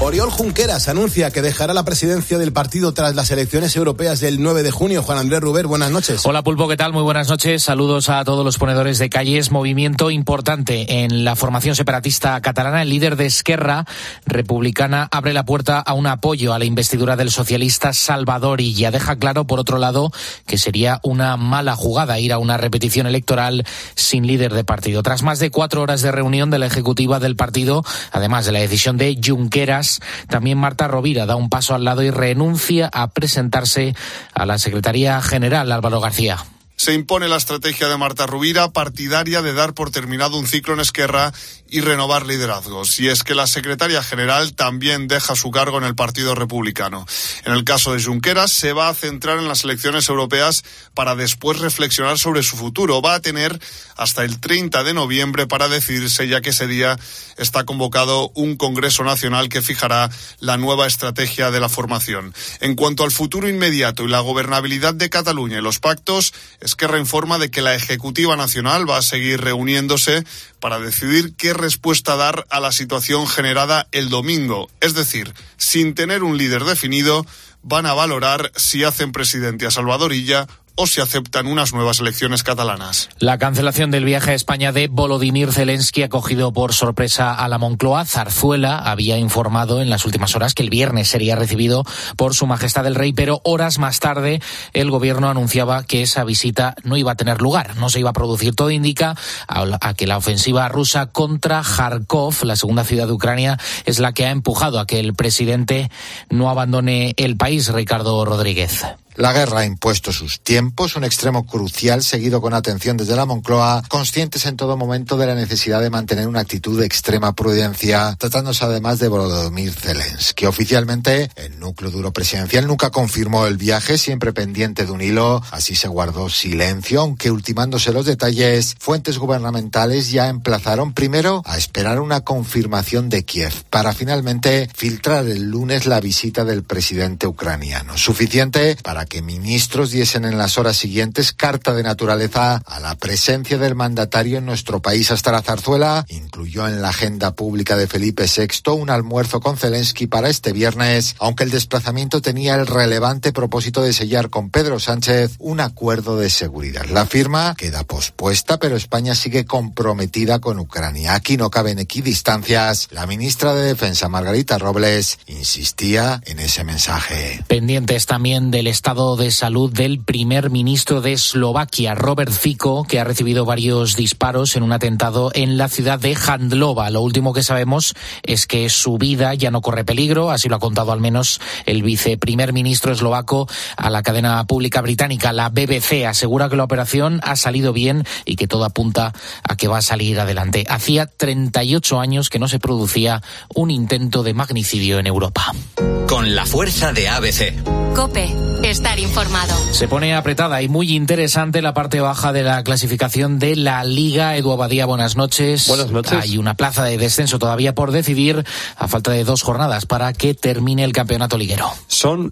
Oriol Junqueras anuncia que dejará la presidencia del partido tras las elecciones europeas del 9 de junio. Juan Andrés Ruber, buenas noches. Hola Pulpo, ¿qué tal? Muy buenas noches. Saludos a todos los ponedores de calles. Movimiento importante en la formación separatista catalana. El líder de Esquerra Republicana abre la puerta a un apoyo a la investidura del socialista Salvador Illa. Deja claro, por otro lado, que sería una mala jugada ir a una repetición electoral sin líder de partido. Tras más de 4 horas de reunión de la ejecutiva del partido, además de la decisión de Junqueras, también Marta Rovira da un paso al lado y renuncia a presentarse a la Secretaría General. Álvaro García. Se impone la estrategia de Marta Rovira, partidaria de dar por terminado un ciclo en Esquerra y renovar liderazgos. Y es que la secretaria general también deja su cargo en el Partido Republicano. En el caso de Junqueras, se va a centrar en las elecciones europeas para después reflexionar sobre su futuro. Va a tener hasta el 30 de noviembre para decidirse, ya que ese día está convocado un Congreso Nacional que fijará la nueva estrategia de la formación. En cuanto al futuro inmediato y la gobernabilidad de Cataluña y los pactos, Esquerra informa de que la Ejecutiva Nacional va a seguir reuniéndose para decidir qué respuesta dar a la situación generada el domingo. Es decir, sin tener un líder definido, van a valorar si hacen presidente a Salvador Illa o si aceptan unas nuevas elecciones catalanas. La cancelación del viaje a España de Volodymyr Zelensky ha cogido por sorpresa a la Moncloa. Zarzuela había informado en las últimas horas que el viernes sería recibido por Su Majestad el Rey, pero horas más tarde el gobierno anunciaba que esa visita no iba a tener lugar, no se iba a producir. Todo indica a que la ofensiva rusa contra Kharkov, la segunda ciudad de Ucrania, es la que ha empujado a que el presidente no abandone el país. Ricardo Rodríguez. La guerra ha impuesto sus tiempos, un extremo crucial seguido con atención desde la Moncloa, conscientes en todo momento de la necesidad de mantener una actitud de extrema prudencia, tratándose además de Volodymyr Zelensky. Oficialmente, el núcleo duro presidencial nunca confirmó el viaje, siempre pendiente de un hilo, así se guardó silencio, aunque ultimándose los detalles, fuentes gubernamentales ya emplazaron primero a esperar una confirmación de Kiev, para finalmente filtrar el lunes la visita del presidente ucraniano. Suficiente para que ministros diesen en las horas siguientes carta de naturaleza a la presencia del mandatario en nuestro país. Hasta la zarzuela incluyó en la agenda pública de Felipe VI un almuerzo con Zelensky para este viernes, aunque el desplazamiento tenía el relevante propósito de sellar con Pedro Sánchez un acuerdo de seguridad. La firma queda pospuesta, pero España sigue comprometida con Ucrania. Aquí no caben equidistancias. La ministra de Defensa, Margarita Robles, insistía en ese mensaje. Pendientes también del estado de salud del primer ministro de Eslovaquia, Robert Fico, que ha recibido varios disparos en un atentado en la ciudad de Handlova. Lo último que sabemos es que su vida ya no corre peligro, así lo ha contado al menos el viceprimer ministro eslovaco a la cadena pública británica. La BBC asegura que la operación ha salido bien y que todo apunta a que va a salir adelante. Hacía 38 años que no se producía un intento de magnicidio en Europa. Con la fuerza de ABC. COPE. Estar informado. Se pone apretada y muy interesante la parte baja de la clasificación de la Liga. Edu Abadía, buenas noches. Buenas noches. Hay una plaza de descenso todavía por decidir a falta de 2 jornadas para que termine el campeonato liguero. Son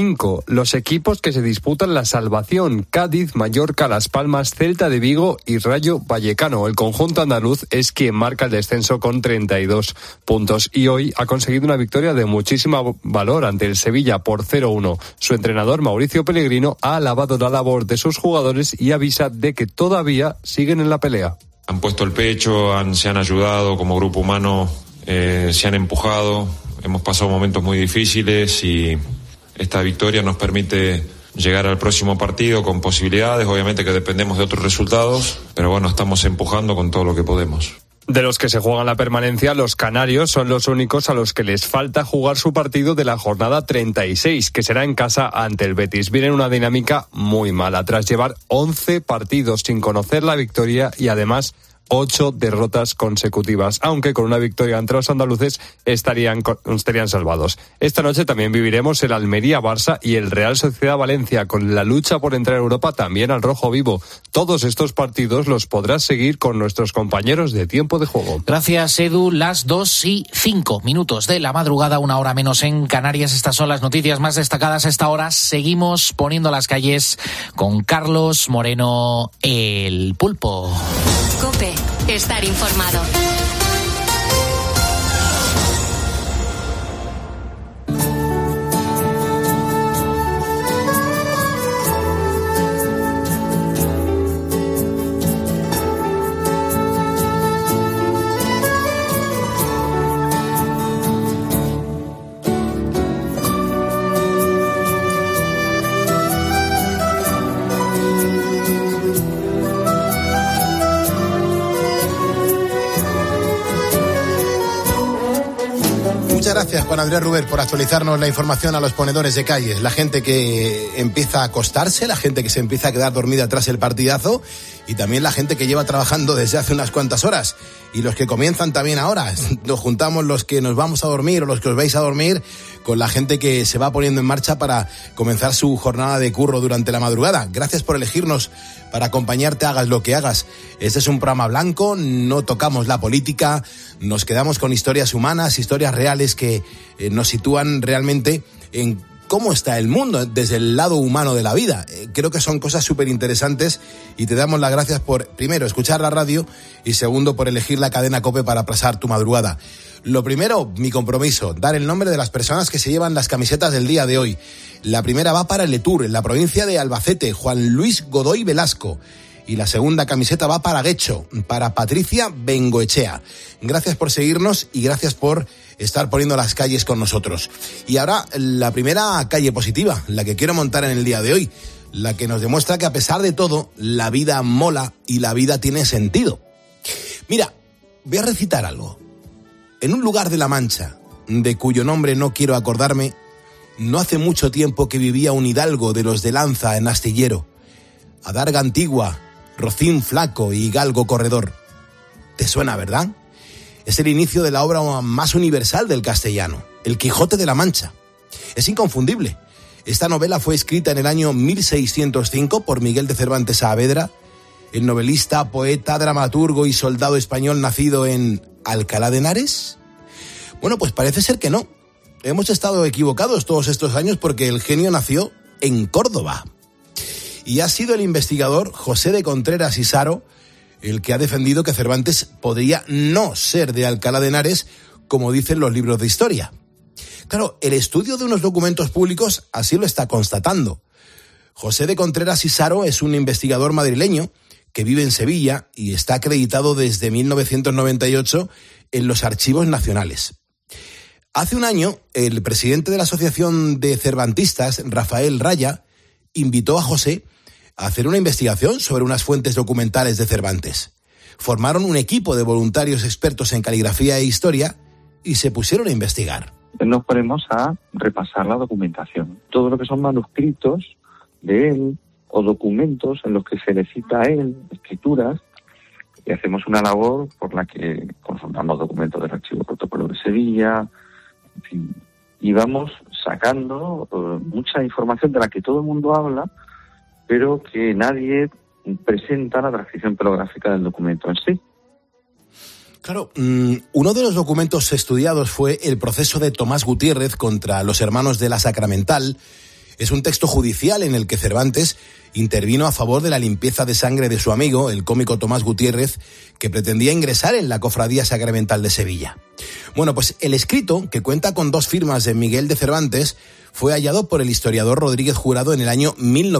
5 los equipos que se disputan la salvación: Cádiz, Mallorca, Las Palmas, Celta de Vigo y Rayo Vallecano. El conjunto andaluz es quien marca el descenso con 32 puntos y hoy ha conseguido una victoria de muchísimo valor ante el Sevilla por 0-1. Su entrenador, Mauricio Pellegrino, ha alabado la labor de sus jugadores y avisa de que todavía siguen en la pelea. Han puesto el pecho, se han ayudado como grupo humano, se han empujado, hemos pasado momentos muy difíciles y esta victoria nos permite llegar al próximo partido con posibilidades. Obviamente que dependemos de otros resultados, pero bueno, estamos empujando con todo lo que podemos. De los que se juegan la permanencia, los canarios son los únicos a los que les falta jugar su partido de la jornada 36, que será en casa ante el Betis. Viene una dinámica muy mala, tras llevar 11 partidos sin conocer la victoria y además 8 derrotas consecutivas, aunque con una victoria ante los andaluces estarían salvados. Esta noche también viviremos el Almería-Barça y el Real Sociedad-Valencia, con la lucha por entrar a Europa también al rojo vivo. Todos estos partidos los podrás seguir con nuestros compañeros de Tiempo de Juego. Gracias, Edu. Las 2:05 de la madrugada, 1 hora menos en Canarias. Estas son las noticias más destacadas a esta hora. Seguimos poniendo las calles con Carlos Moreno, el Pulpo. COPE. Estar informado. Muchas gracias, Juan Andrés Ruber, por actualizarnos la información a los ponedores de calles. La gente que empieza a acostarse, la gente que se empieza a quedar dormida tras el partidazo y también la gente que lleva trabajando desde hace unas cuantas horas. Y los que comienzan también ahora. Nos juntamos los que nos vamos a dormir o los que os vais a dormir con la gente que se va poniendo en marcha para comenzar su jornada de curro durante la madrugada. Gracias por elegirnos para acompañarte, hagas lo que hagas. Este es un programa blanco, no tocamos la política, nos quedamos con historias humanas, historias reales que nos sitúan realmente en cómo está el mundo desde el lado humano de la vida. Creo que son cosas súper interesantes y te damos las gracias por, primero, escuchar la radio y segundo, por elegir la cadena COPE para pasar tu madrugada. Lo primero, mi compromiso, dar el nombre de las personas que se llevan las camisetas del día de hoy. La primera va para Letur, en la provincia de Albacete, Juan Luis Godoy Velasco. Y la segunda camiseta va para Guecho, para Patricia Bengoechea. Gracias por seguirnos y gracias por estar poniendo las calles con nosotros. Y ahora la primera calle positiva, la que quiero montar en el día de hoy, la que nos demuestra que a pesar de todo, la vida mola y la vida tiene sentido. Mira, voy a recitar algo. En un lugar de La Mancha, de cuyo nombre no quiero acordarme, no hace mucho tiempo que vivía un hidalgo de los de lanza en astillero, adarga antigua, rocín flaco y galgo corredor. ¿Te suena, verdad? Es el inicio de la obra más universal del castellano, El Quijote de la Mancha. Es inconfundible. Esta novela fue escrita en el año 1605 por Miguel de Cervantes Saavedra, el novelista, poeta, dramaturgo y soldado español nacido en Alcalá de Henares. Bueno, pues parece ser que no. Hemos estado equivocados todos estos años porque el genio nació en Córdoba. Y ha sido el investigador José de Contreras y Saro el que ha defendido que Cervantes podría no ser de Alcalá de Henares, como dicen los libros de historia. Claro, el estudio de unos documentos públicos así lo está constatando. José de Contreras y Saro es un investigador madrileño que vive en Sevilla y está acreditado desde 1998 en los archivos nacionales. Hace un año, el presidente de la Asociación de Cervantistas, Rafael Raya, invitó a José a hacer una investigación sobre unas fuentes documentales de Cervantes. Formaron un equipo de voluntarios expertos en caligrafía e historia y se pusieron a investigar. Nos ponemos a repasar la documentación. Todo lo que son manuscritos de él o documentos en los que se le cita a él, escrituras, y hacemos una labor por la que consultamos documentos del Archivo Protocolo de Sevilla, en fin, y vamos sacando mucha información de la que todo el mundo habla, pero que nadie presenta la transcripción pelográfica del documento en sí. Claro, uno de los documentos estudiados fue el proceso de Tomás Gutiérrez contra los hermanos de la Sacramental. Es un texto judicial en el que Cervantes intervino a favor de la limpieza de sangre de su amigo, el cómico Tomás Gutiérrez, que pretendía ingresar en la Cofradía Sacramental de Sevilla. Bueno, pues el escrito, que cuenta con 2 firmas de Miguel de Cervantes, fue hallado por el historiador Rodríguez Jurado en el año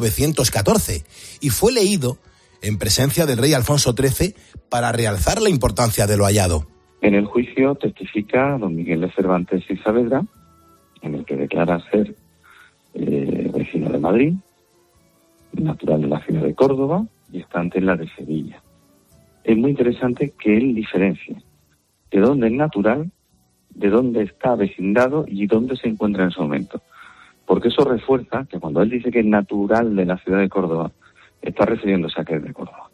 1914 y fue leído en presencia del rey Alfonso XIII para realzar la importancia de lo hallado. En el juicio testifica don Miguel de Cervantes y Saavedra, en el que declara ser vecino de Madrid, natural de la ciudad de Córdoba y estante en la de Sevilla. Es muy interesante que él diferencie de dónde es natural, de dónde está vecindado y dónde se encuentra en ese momento. Porque eso refuerza que cuando él dice que es natural de la ciudad de Córdoba, está refiriéndose a que es de Córdoba.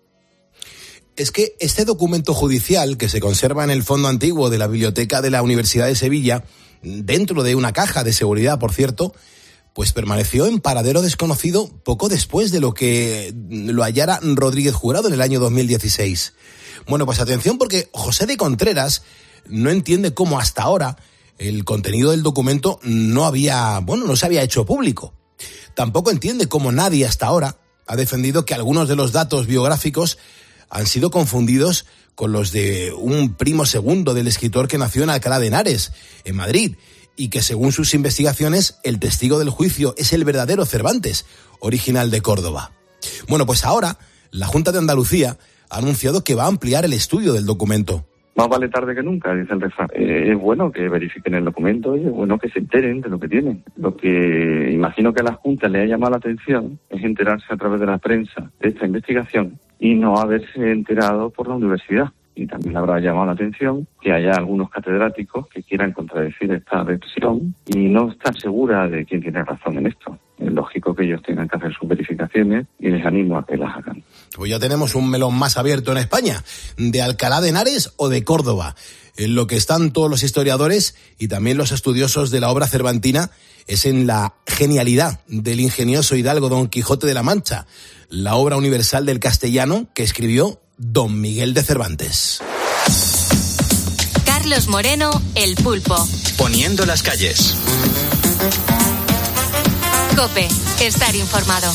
Es que este documento judicial, que se conserva en el fondo antiguo de la biblioteca de la Universidad de Sevilla, dentro de una caja de seguridad, por cierto, pues permaneció en paradero desconocido poco después de lo que lo hallara Rodríguez Jurado en el año 2016. Bueno, pues atención, porque José de Contreras no entiende cómo hasta ahora el contenido del documento no se había hecho público. Tampoco entiende cómo nadie hasta ahora ha defendido que algunos de los datos biográficos han sido confundidos con los de un primo segundo del escritor que nació en Alcalá de Henares, en Madrid, y que según sus investigaciones el testigo del juicio es el verdadero Cervantes, original de Córdoba. Bueno, pues ahora la Junta de Andalucía ha anunciado que va a ampliar el estudio del documento. Más vale tarde que nunca, dice el refrán. Es bueno que verifiquen el documento y es bueno que se enteren de lo que tienen. Lo que imagino que a la Junta le ha llamado la atención es enterarse a través de la prensa de esta investigación y no haberse enterado por la universidad. y también le habrá llamado la atención que haya algunos catedráticos que quieran contradecir esta versión y no están segura de quién tiene razón en esto. Es lógico que ellos tengan que hacer sus verificaciones y les animo a que las hagan. Pues ya tenemos un melón más abierto en España, de Alcalá de Henares o de Córdoba. En lo que están todos los historiadores y también los estudiosos de la obra cervantina es en la genialidad del ingenioso hidalgo Don Quijote de la Mancha, la obra universal del castellano que escribió Don Miguel de Cervantes. Carlos Moreno, El Pulpo. Poniendo las calles. COPE, estar informado.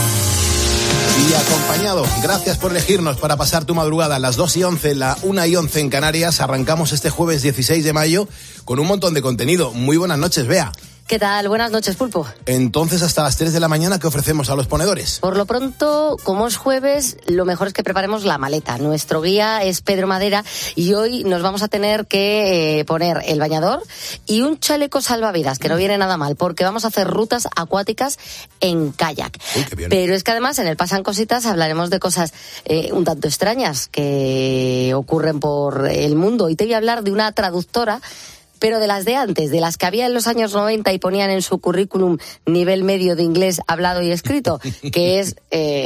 Y acompañado, gracias por elegirnos para pasar tu madrugada a las 2:11, la 1:11 en Canarias. Arrancamos este jueves 16 de mayo con un montón de contenido. Muy buenas noches, Bea. ¿Qué tal? Buenas noches, Pulpo. Entonces, hasta las 3 de la mañana, ¿qué ofrecemos a los ponedores? Por lo pronto, como es jueves, lo mejor es que preparemos la maleta. Nuestro guía es Pedro Madera y hoy nos vamos a tener que poner el bañador y un chaleco salvavidas, que no viene nada mal, porque vamos a hacer rutas acuáticas en kayak. Uy, qué bien. Pero es que además en el Pasan Cositas hablaremos de cosas un tanto extrañas que ocurren por el mundo. Y te voy a hablar de una traductora, pero de las de antes, de las que había en los años 90 y ponían en su currículum nivel medio de inglés hablado y escrito, que es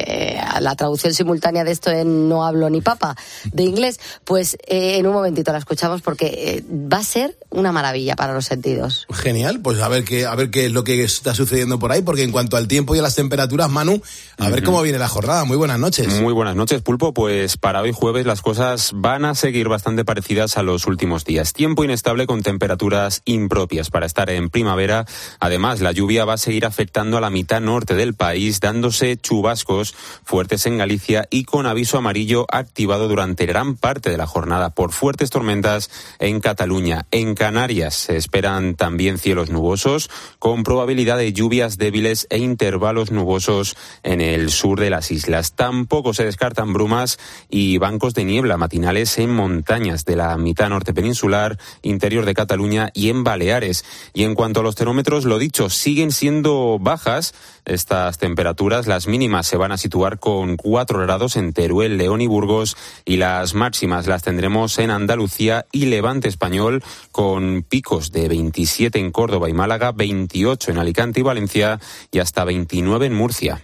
la traducción simultánea de esto en no hablo ni papa de inglés. Pues en un momentito la escuchamos porque va a ser una maravilla para los sentidos. Genial, pues a ver qué es lo que está sucediendo por ahí, porque en cuanto al tiempo y a las temperaturas, Manu, a ver cómo viene la jornada. Muy buenas noches. Muy buenas noches, Pulpo. Pues para hoy jueves las cosas van a seguir bastante parecidas a los últimos días. Tiempo inestable con temperaturas impropias para estar en primavera. Además, la lluvia va a seguir afectando a la mitad norte del país, dándose chubascos fuertes en Galicia y con aviso amarillo activado durante gran parte de la jornada por fuertes tormentas en Cataluña. En Canarias se esperan también cielos nubosos, con probabilidad de lluvias débiles e intervalos nubosos en el sur de las islas. Tampoco se descartan brumas y bancos de niebla matinales en montañas de la mitad norte peninsular, interior de Cataluña y en Baleares. Y en cuanto a los termómetros, lo dicho, siguen siendo bajas estas temperaturas. Las mínimas se van a situar con 4 grados en Teruel, León y Burgos, y las máximas las tendremos en Andalucía y Levante español, con picos de 27 en Córdoba y Málaga, 28 en Alicante y Valencia y hasta 29 en Murcia.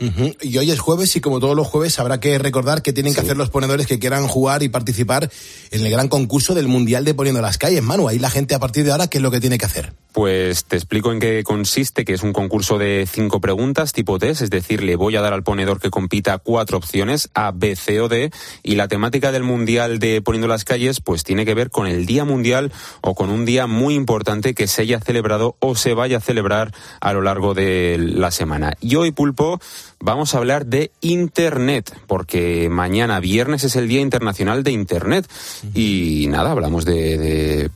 Y hoy es jueves y como todos los jueves habrá que recordar que tienen que hacer los ponedores que quieran jugar y participar en el gran concurso del Mundial de Poniendo las Calles. Manu, ahí la gente a partir de ahora, ¿qué es lo que tiene que hacer? Pues te explico en qué consiste, que es un concurso de 5 preguntas tipo test, es decir, le voy a dar al ponedor que compita 4 opciones, A, B, C o D, y la temática del Mundial de Poniendo las Calles pues tiene que ver con el Día Mundial o con un día muy importante que se haya celebrado o se vaya a celebrar a lo largo de la semana. Y hoy, Pulpo, vamos a hablar de Internet, porque mañana viernes es el Día Internacional de Internet. Y nada, hablamos de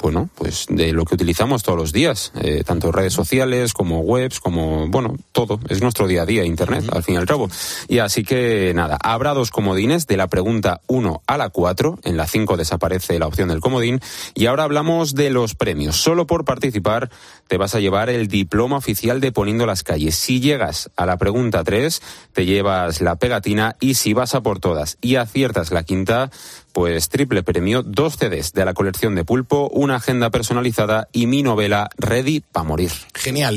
lo que utilizamos todos los días, tanto redes sociales como webs, como, todo. Es nuestro día a día, Internet, al fin y al cabo. Y así que nada, habrá 2 comodines de la pregunta 1 a la 4. En la 5 desaparece la opción del comodín. Y ahora hablamos de los premios. Solo por participar te vas a llevar el diploma oficial de Poniendo las Calles. Si llegas a la pregunta 3, te llevas la pegatina, y si vas a por todas y aciertas la quinta, pues triple premio, 2 CDs de la colección de Pulpo, una agenda personalizada y mi novela Ready pa' morir. Genial,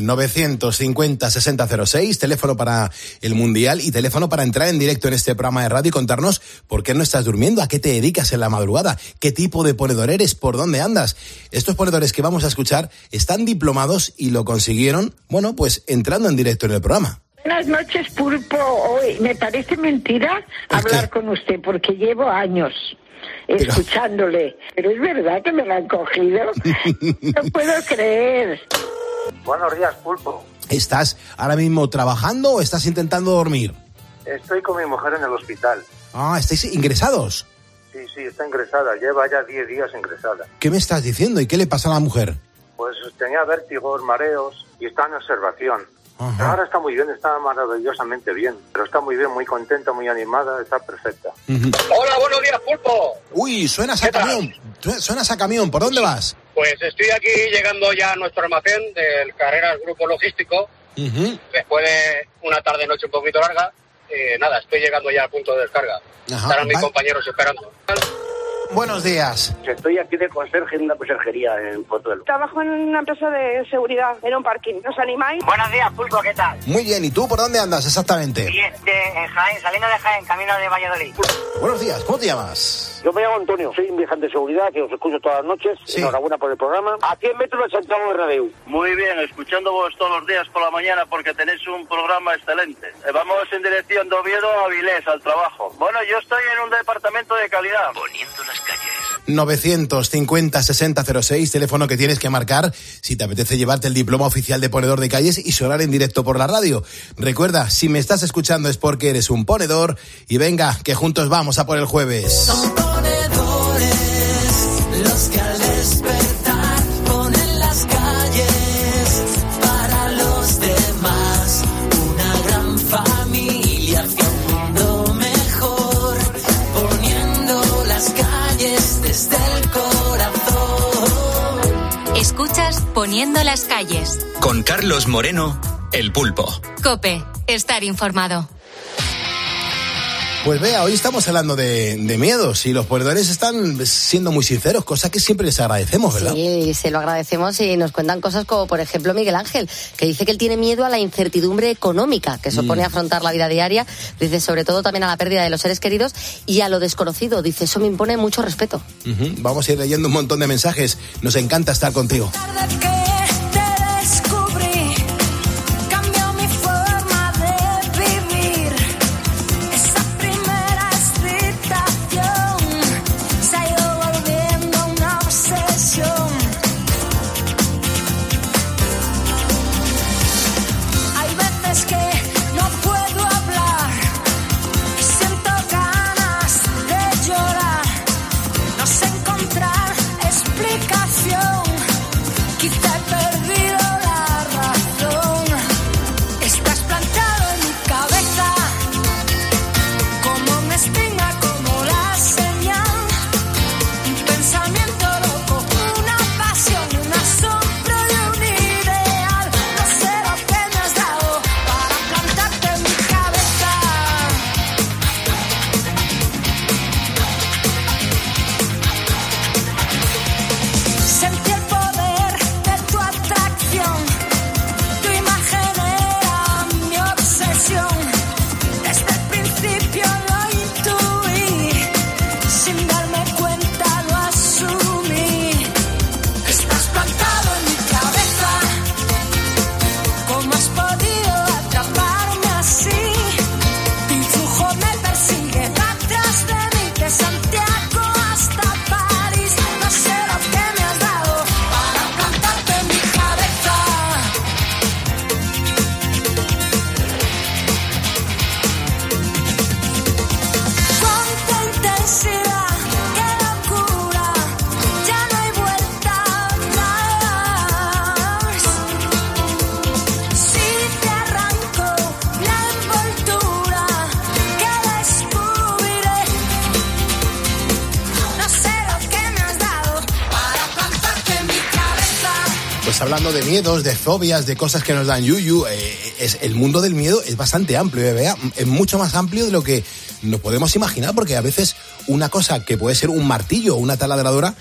950-6006, teléfono para el Mundial y teléfono para entrar en directo en este programa de radio y contarnos por qué no estás durmiendo, a qué te dedicas en la madrugada, qué tipo de ponedor eres, por dónde andas. Estos ponedores que vamos a escuchar están diplomados y lo consiguieron, pues entrando en directo en el programa. Buenas noches, Pulpo. Hoy me parece mentira hablar con usted porque llevo años escuchándole. Pero es verdad que me lo han cogido. No puedo creer. Buenos días, Pulpo. ¿Estás ahora mismo trabajando o estás intentando dormir? Estoy con mi mujer en el hospital. Ah, ¿estáis ingresados? Sí, está ingresada. Lleva ya 10 días ingresada. ¿Qué me estás diciendo? ¿Y qué le pasa a la mujer? Pues tenía vértigos, mareos y está en observación. Pero ahora está muy bien, está maravillosamente bien. Pero está muy bien, muy contenta, muy animada, está perfecta. Hola, buenos días, Pulpo. Uy, suenas a camión. Suenas a camión. ¿Por dónde vas? Pues estoy aquí llegando ya a nuestro almacén del Carreras Grupo Logístico. Después de una tarde-noche un poquito larga. Estoy llegando ya al punto de descarga. Estarán mis compañeros esperando. buenos días. Estoy aquí de conserje en una conserjería en Pozuelo. Trabajo en una empresa de seguridad, en un parking. ¿Nos animáis? Buenos días, Pulpo, ¿qué tal? Muy bien, ¿y tú por dónde andas exactamente? Bien, en Jaén, saliendo de Jaén, camino de Valladolid. Buenos días, ¿cómo te llamas? Yo me llamo Antonio, soy un vigilante de seguridad que os escucho todas las noches. Sí. Enhorabuena por el programa. A 100 metros de Santiago Bernabéu. Muy bien, escuchándoos todos los días por la mañana porque tenéis un programa excelente. Vamos en dirección de Oviedo a Avilés, al trabajo. Bueno, yo estoy en un departamento de calidad. Poniendo las calles. 950-6006, teléfono que tienes que marcar si te apetece llevarte el diploma oficial de ponedor de calles y sonar en directo por la radio. Recuerda, si me estás escuchando es porque eres un ponedor y venga, que juntos vamos a por el jueves. Son ponedores los que al despertar ponen las calles para los demás. Una gran familia hacia un mundo mejor, poniendo las calles desde el corazón. Escuchas Poniendo las calles. Con Carlos Moreno, El Pulpo. COPE, estar informado. Pues vea, hoy estamos hablando de miedos y los ponedores están siendo muy sinceros, cosa que siempre les agradecemos, ¿verdad? Sí, se lo agradecemos y nos cuentan cosas como, por ejemplo, Miguel Ángel, que dice que él tiene miedo a la incertidumbre económica que supone afrontar la vida diaria, dice sobre todo también a la pérdida de los seres queridos y a lo desconocido, dice eso me impone mucho respeto. Vamos a ir leyendo un montón de mensajes, nos encanta estar contigo. Hablando de miedos, de fobias, de cosas que nos dan yuyu, el mundo del miedo es bastante amplio, ¿vea? Es mucho más amplio de lo que nos podemos imaginar, porque a veces una cosa que puede ser un martillo o una taladradora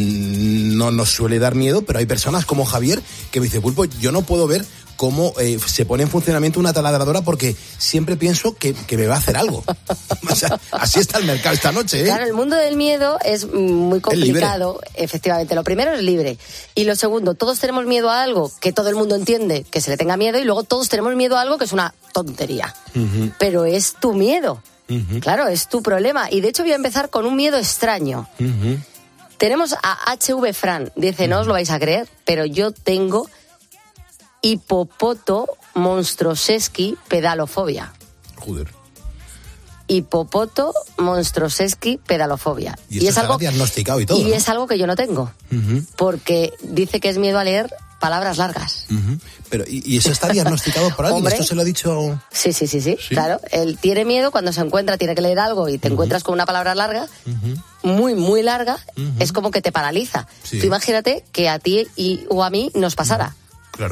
no nos suele dar miedo, pero hay personas como Javier que me dice, Pulpo, yo no puedo ver cómo se pone en funcionamiento una taladradora porque siempre pienso que me va a hacer algo. O sea, así está el mercado esta noche, ¿eh? Claro, el mundo del miedo es muy complicado, efectivamente. Lo primero es libre. Y lo segundo, todos tenemos miedo a algo que todo el mundo entiende que se le tenga miedo y luego todos tenemos miedo a algo que es una tontería. Pero es tu miedo. Claro, es tu problema. Y de hecho voy a empezar con un miedo extraño. Tenemos a HV Fran. Dice, no os lo vais a creer, pero yo tengo hipopoto monstroseschi pedalofobia. Joder. Hipopoto monstroseschi pedalofobia. Y es algo diagnosticado y todo. Y ¿no? es algo que yo no tengo. Porque dice que es miedo a leer palabras largas. Pero, ¿y eso está diagnosticado por alguien? Hombre, ¿Esto se lo ha dicho? Sí, claro. Él tiene miedo cuando se encuentra, tiene que leer algo y te encuentras con una palabra larga, muy, muy larga, es como que te paraliza. Sí. Tú imagínate que a ti o a mí nos pasara. Claro.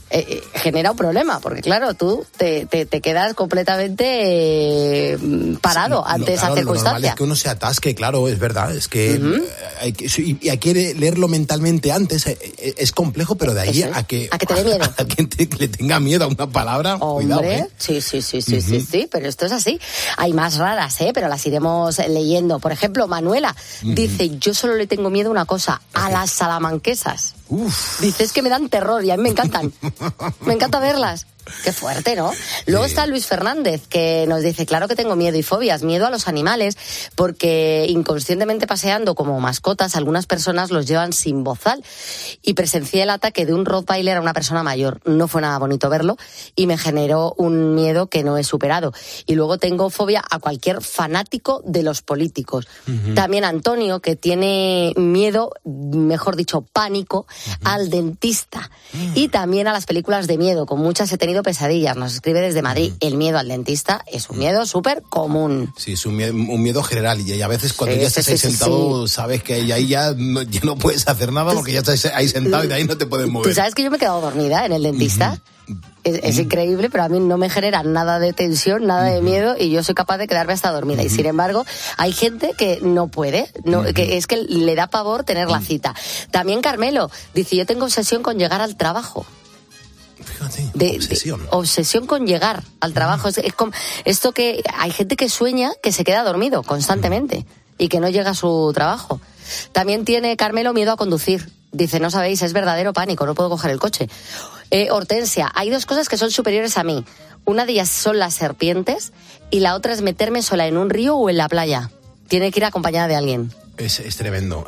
genera un problema, porque claro, tú te quedas completamente parado ante esa circunstancia. Lo normal es que uno se atasque, claro, es verdad, es que hay que leerlo mentalmente antes, es complejo, pero de ahí a que te dé miedo. A que le tenga miedo a una palabra, Hombre, cuidado, sí, pero esto es así. Hay más raras, pero las iremos leyendo. Por ejemplo, Manuela dice, yo solo le tengo miedo a una cosa, a las salamanquesas. Dice, es que me dan terror y a mí me encantan. Me encanta verlas. Qué fuerte, ¿no? Luego está Luis Fernández, que nos dice, claro que tengo miedo y fobias, miedo a los animales, porque inconscientemente paseando como mascotas, algunas personas los llevan sin bozal. Y presencié el ataque de un Rottweiler a una persona mayor. No fue nada bonito verlo y me generó un miedo que no he superado. Y luego tengo fobia a cualquier fanático de los políticos. También Antonio, que tiene miedo, mejor dicho, pánico, al dentista. Y también a las películas de miedo, con muchas he tenido pesadillas. Nos escribe desde Madrid. El miedo al dentista es un miedo súper común. Sí, es un miedo general, y a veces cuando ya estás ahí sentado, sabes que ahí ya no puedes hacer nada porque ya estás ahí sentado y de ahí no te puedes mover. ¿Tú sabes que yo me he quedado dormida en el dentista? Es increíble, pero a mí no me genera nada de tensión, nada de miedo, y yo soy capaz de quedarme hasta dormida. Y sin embargo, hay gente que no puede, que es que le da pavor tener la cita. También Carmelo dice, yo tengo obsesión con llegar al trabajo. Fíjate, obsesión con llegar al trabajo. Es como esto, que hay gente que sueña que se queda dormido constantemente y que no llega a su trabajo. También tiene Carmelo miedo a conducir. Dice, no sabéis, es verdadero pánico, no puedo coger el coche. Hortensia, hay dos cosas que son superiores a mí. Una de ellas son las serpientes y la otra es meterme sola en un río o en la playa. Tiene que ir acompañada de alguien. Es tremendo.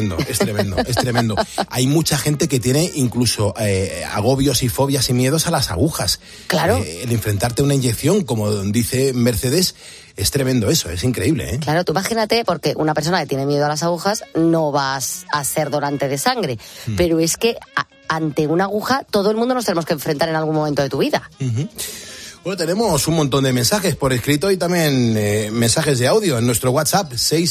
Hay mucha gente que tiene incluso agobios y fobias y miedos a las agujas. Claro. El enfrentarte a una inyección, como dice Mercedes, es tremendo eso, es increíble, ¿eh? Claro, tú imagínate, porque una persona que tiene miedo a las agujas no vas a ser donante de sangre, pero es que ante una aguja todo el mundo nos tenemos que enfrentar en algún momento de tu vida. Bueno, tenemos un montón de mensajes por escrito y también mensajes de audio en nuestro WhatsApp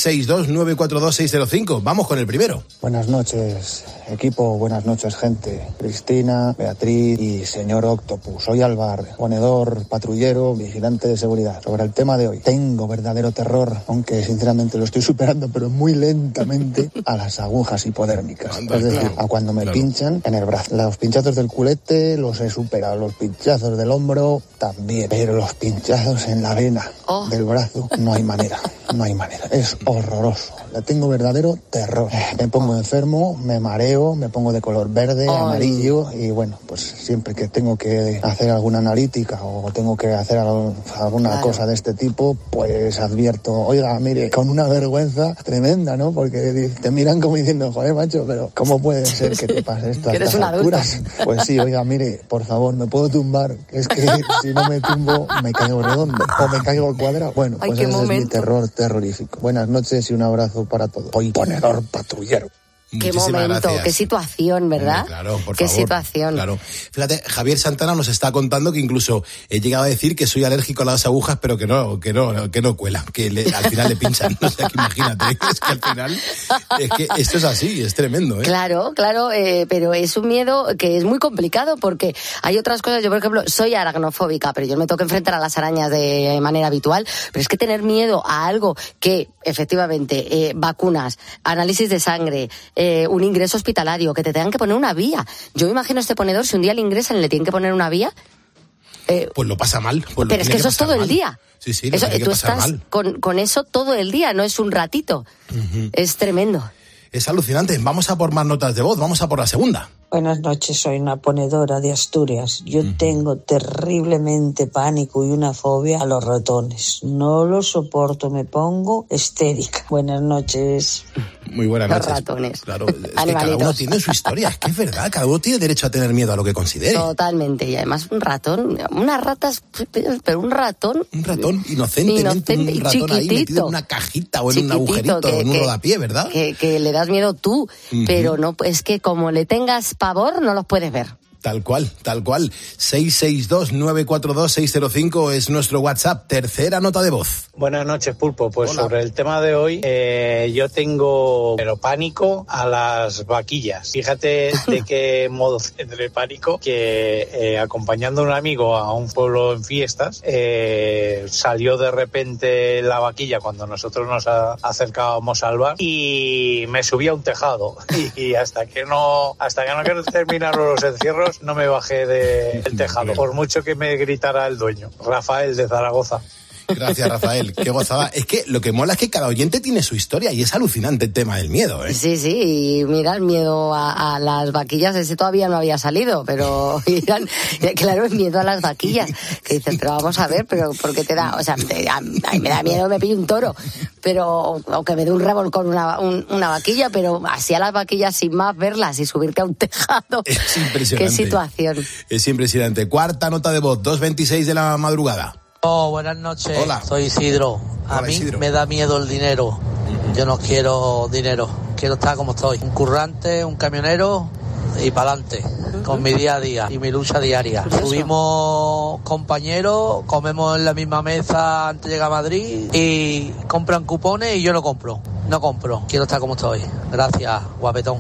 662-942-605. Vamos con el primero. Buenas noches, equipo. Buenas noches, gente. Cristina, Beatriz y señor Octopus. Soy Álvar, ponedor, patrullero, vigilante de seguridad. Sobre el tema de hoy, tengo verdadero terror, aunque sinceramente lo estoy superando, pero muy lentamente, a las agujas hipodérmicas. Es decir, a cuando me pinchan en el brazo. Los pinchazos del culete los he superado, los pinchazos del hombro también. Pero los pinchazos en la vena del brazo, no hay manera. Es horroroso. Le tengo verdadero terror. Me pongo enfermo, me mareo, me pongo de color verde, amarillo, y bueno, pues siempre que tengo que hacer alguna analítica o tengo que hacer alguna cosa de este tipo, pues advierto, oiga, mire, con una vergüenza tremenda, ¿no? Porque te miran como diciendo, joder, macho, pero ¿cómo puede ser que te pase esto a estas alturas? Pues sí, oiga, mire, por favor, ¿me puedo tumbar? Es que si no me tumbo, me caigo redondo o me caigo cuadrado. Bueno, pues ese es mi terror terrorífico. Buenas noches y un abrazo para todos. Soy ponedor patrullero. Qué momento, qué situación, ¿verdad? Hombre, claro, por qué favor, situación. Claro. Fíjate, Javier Santana nos está contando que incluso he llegado a decir que soy alérgico a las agujas, pero que no cuela, que al final le pinchan. O sea, que imagínate, es que al final, es que esto es así, es tremendo, ¿eh? Claro, pero es un miedo que es muy complicado, porque hay otras cosas. Yo, por ejemplo, soy aracnofóbica, pero yo me tengo que enfrentar a las arañas de manera habitual, pero es que tener miedo a algo que, efectivamente, vacunas, análisis de sangre, un ingreso hospitalario, que te tengan que poner una vía. Yo me imagino a este ponedor, si un día le ingresan y le tienen que poner una vía... pues lo pasa mal. Pues pero es que eso es todo el día. Sí, eso, tú estás con eso todo el día, no es un ratito. Es tremendo. Es alucinante. Vamos a por más notas de voz, vamos a por la segunda. Buenas noches, soy una ponedora de Asturias. Yo tengo terriblemente pánico y una fobia a los ratones. No los soporto, me pongo histérica. Buenas noches. Muy buenas noches. Los ratones. Claro, es que cada uno tiene su historia, es que es verdad, cada uno tiene derecho a tener miedo a lo que considere. Totalmente, y además un ratón, unas ratas, pero un ratón... Un ratón inocentemente, un ratón ahí metido en una cajita o en un agujerito, en un rodapié, ¿verdad? Que le das miedo tú, pero no, es que como le tengas pavor, no los puedes ver. Tal cual. 662-942-605 es nuestro WhatsApp. Tercera nota de voz. Buenas noches, Pulpo. Pues hola. Sobre el tema de hoy, yo tengo pánico a las vaquillas. Fíjate de qué modo tendré pánico, que acompañando a un amigo a un pueblo en fiestas, salió de repente la vaquilla cuando nosotros nos acercábamos al bar y me subí a un tejado y hasta que no terminaron los encierros no me bajé del tejado, por mucho que me gritara el dueño, Rafael de Zaragoza. Gracias, Rafael, qué gozada. Es que lo que mola es que cada oyente tiene su historia y es alucinante el tema del miedo, ¿eh? Sí, y mira, el miedo a las vaquillas, ese todavía no había salido, pero claro, el miedo a las vaquillas, que dices, pero vamos a ver, pero ¿por qué te da? O sea, a mí me da miedo, me pillo un toro, pero o que me dé un revolcón una vaquilla, pero así a las vaquillas sin más verlas y subirte a un tejado. Es impresionante. Qué situación. Es impresionante. Cuarta nota de voz, 2:26 de la madrugada. Buenas noches. Hola. Soy Isidro. A mí Isidro. me da miedo el dinero. Yo no quiero dinero. Quiero estar como estoy. Un currante, un camionero y pa'lante. Con mi día a día y mi lucha diaria. Subimos compañeros, comemos en la misma mesa antes de llegar a Madrid y compran cupones y yo no compro. No compro. Quiero estar como estoy. Gracias, guapetón.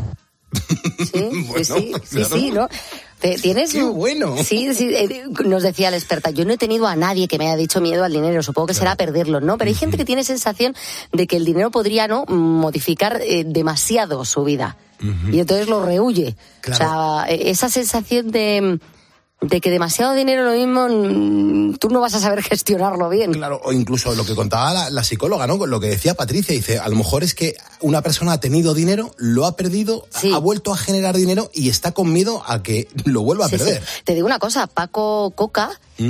Sí, bueno, sí, ¿no? ¿Tienes? Qué bueno. Sí, nos decía la experta, yo no he tenido a nadie que me haya dicho miedo al dinero, supongo que será perderlo, ¿no? Pero hay gente que tiene sensación de que el dinero podría, ¿no?, modificar demasiado su vida. Y entonces lo rehuye. Claro. O sea, esa sensación de que demasiado dinero lo mismo, tú no vas a saber gestionarlo bien. Claro, o incluso lo que contaba la psicóloga, ¿no? Con lo que decía Patricia, dice, a lo mejor es que una persona ha tenido dinero, lo ha perdido, ha vuelto a generar dinero y está con miedo a que lo vuelva a perder. Sí. Te digo una cosa, Paco Coca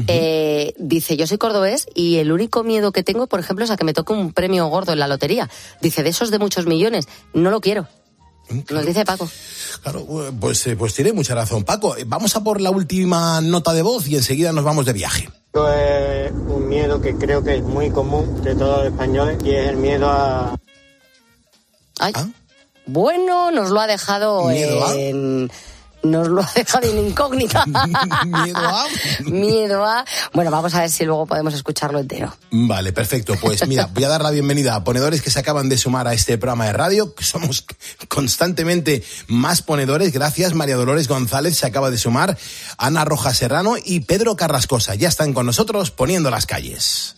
dice, yo soy cordobés y el único miedo que tengo, por ejemplo, es a que me toque un premio gordo en la lotería. Dice, de esos de muchos millones, no lo quiero. Claro. Nos dice Paco. Claro, pues tiene mucha razón. Paco, vamos a por la última nota de voz y enseguida nos vamos de viaje. Esto es un miedo que creo que es muy común de todos los españoles y es el miedo a... Ay. Bueno, nos lo ha dejado Nos lo ha dejado en incógnita. Miedo a... Bueno, vamos a ver si luego podemos escucharlo entero. Vale, perfecto. Pues mira, voy a dar la bienvenida a ponedores que se acaban de sumar a este programa de radio. Somos constantemente más ponedores. Gracias, María Dolores González se acaba de sumar, Ana Rojas Serrano y Pedro Carrascosa. Ya están con nosotros poniendo las calles.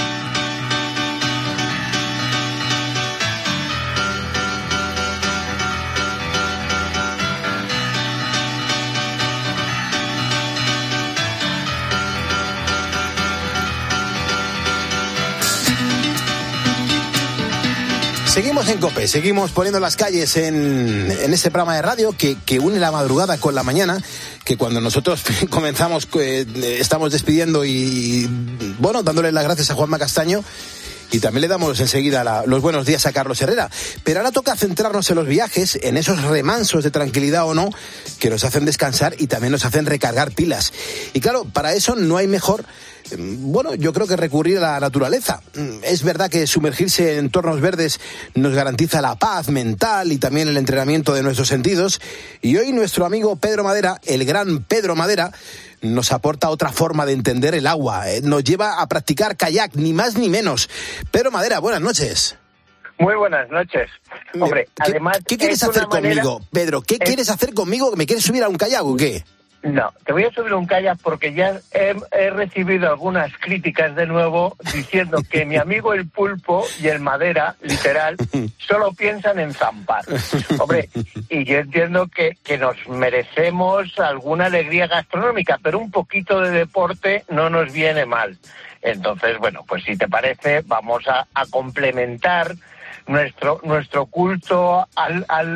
Seguimos en COPE, seguimos poniendo las calles en este programa de radio que une la madrugada con la mañana, que cuando nosotros comenzamos estamos despidiendo y, bueno, dándole las gracias a Juanma Castaño. Y también le damos enseguida los buenos días a Carlos Herrera. Pero ahora toca centrarnos en los viajes, en esos remansos de tranquilidad o no, que nos hacen descansar y también nos hacen recargar pilas. Y claro, para eso no hay mejor, bueno, yo creo que recurrir a la naturaleza. Es verdad que sumergirse en entornos verdes nos garantiza la paz mental y también el entrenamiento de nuestros sentidos. Y hoy nuestro amigo Pedro Madera, el gran Pedro Madera, nos aporta otra forma de entender el agua. Nos lleva a practicar kayak, ni más ni menos. Pedro Madera, buenas noches. Muy buenas noches. Hombre, además... ¿Qué quieres hacer conmigo, Pedro? ¿Qué quieres hacer conmigo? ¿Me quieres subir a un kayak o qué? No, te voy a subir un kayak porque ya he recibido algunas críticas de nuevo diciendo que mi amigo el Pulpo y el Madera, literal, solo piensan en zampar. Hombre, y yo entiendo que nos merecemos alguna alegría gastronómica, pero un poquito de deporte no nos viene mal. Entonces, bueno, pues si te parece, vamos a complementar nuestro culto a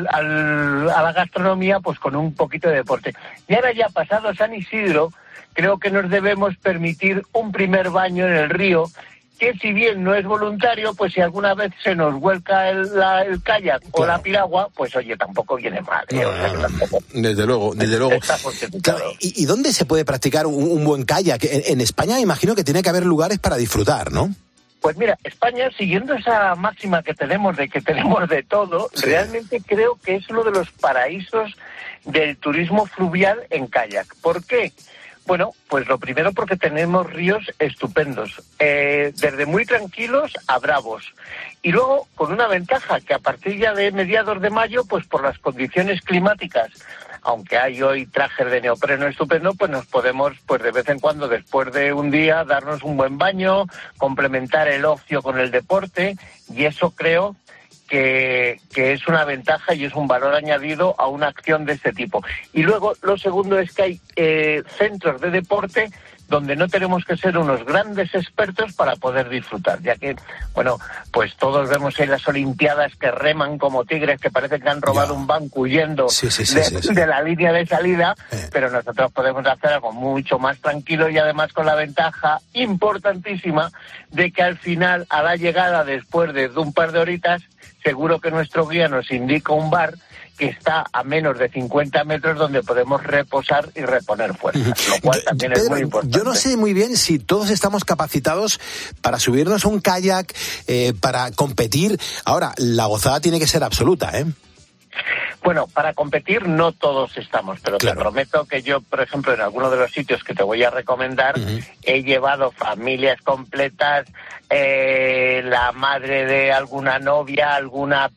la gastronomía pues con un poquito de deporte. Y ahora ya pasado San Isidro, creo que nos debemos permitir un primer baño en el río, que si bien no es voluntario, pues si alguna vez se nos vuelca el kayak o la piragua, pues oye, tampoco viene mal. Desde luego. Claro, ¿y dónde se puede practicar un buen kayak? En España imagino que tiene que haber lugares para disfrutar, ¿no? Pues mira, España, siguiendo esa máxima que tenemos de que tenemos de todo, realmente creo que es uno de los paraísos del turismo fluvial en kayak. ¿Por qué? Bueno, pues lo primero porque tenemos ríos estupendos, desde muy tranquilos a bravos. Y luego con una ventaja, que a partir ya de mediados de mayo, pues por las condiciones climáticas, aunque hay hoy trajes de neopreno estupendo, pues nos podemos, pues de vez en cuando, después de un día, darnos un buen baño, complementar el ocio con el deporte, y eso creo que es una ventaja y es un valor añadido a una acción de este tipo. Y luego, lo segundo es que hay centros de deporte donde no tenemos que ser unos grandes expertos para poder disfrutar, ya que, bueno, pues todos vemos en las Olimpiadas que reman como tigres, que parece que han robado un banco huyendo de la línea de salida, pero nosotros podemos hacer algo mucho más tranquilo y además con la ventaja importantísima de que al final, a la llegada, después de un par de horitas, seguro que nuestro guía nos indica un bar que está a menos de 50 metros donde podemos reposar y reponer fuerzas, lo cual también es muy importante. Yo no sé muy bien si todos estamos capacitados para subirnos a un kayak, para competir. Ahora, la gozada tiene que ser absoluta, ¿eh? Bueno, para competir no todos estamos, pero te prometo que yo, por ejemplo, en alguno de los sitios que te voy a recomendar, he llevado familias completas, la madre de alguna novia, alguna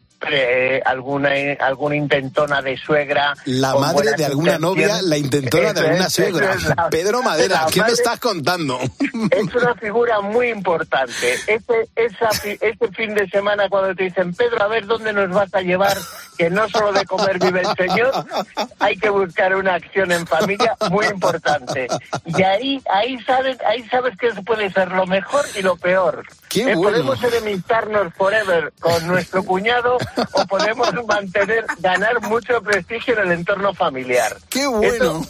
intentona de suegra. La madre de alguna novia, la intentona de alguna suegra. Pedro Madera, ¿qué me estás contando? Es una figura muy importante. Ese fin de semana cuando te dicen, Pedro, a ver dónde nos vas a llevar, que no solo de comer vive el Señor, hay que buscar una acción en familia muy importante. Y ahí sabes que puede ser lo mejor y lo peor. Qué bueno. Podemos enemistarnos forever con nuestro cuñado o podemos ganar mucho prestigio en el entorno familiar. ¡Qué bueno!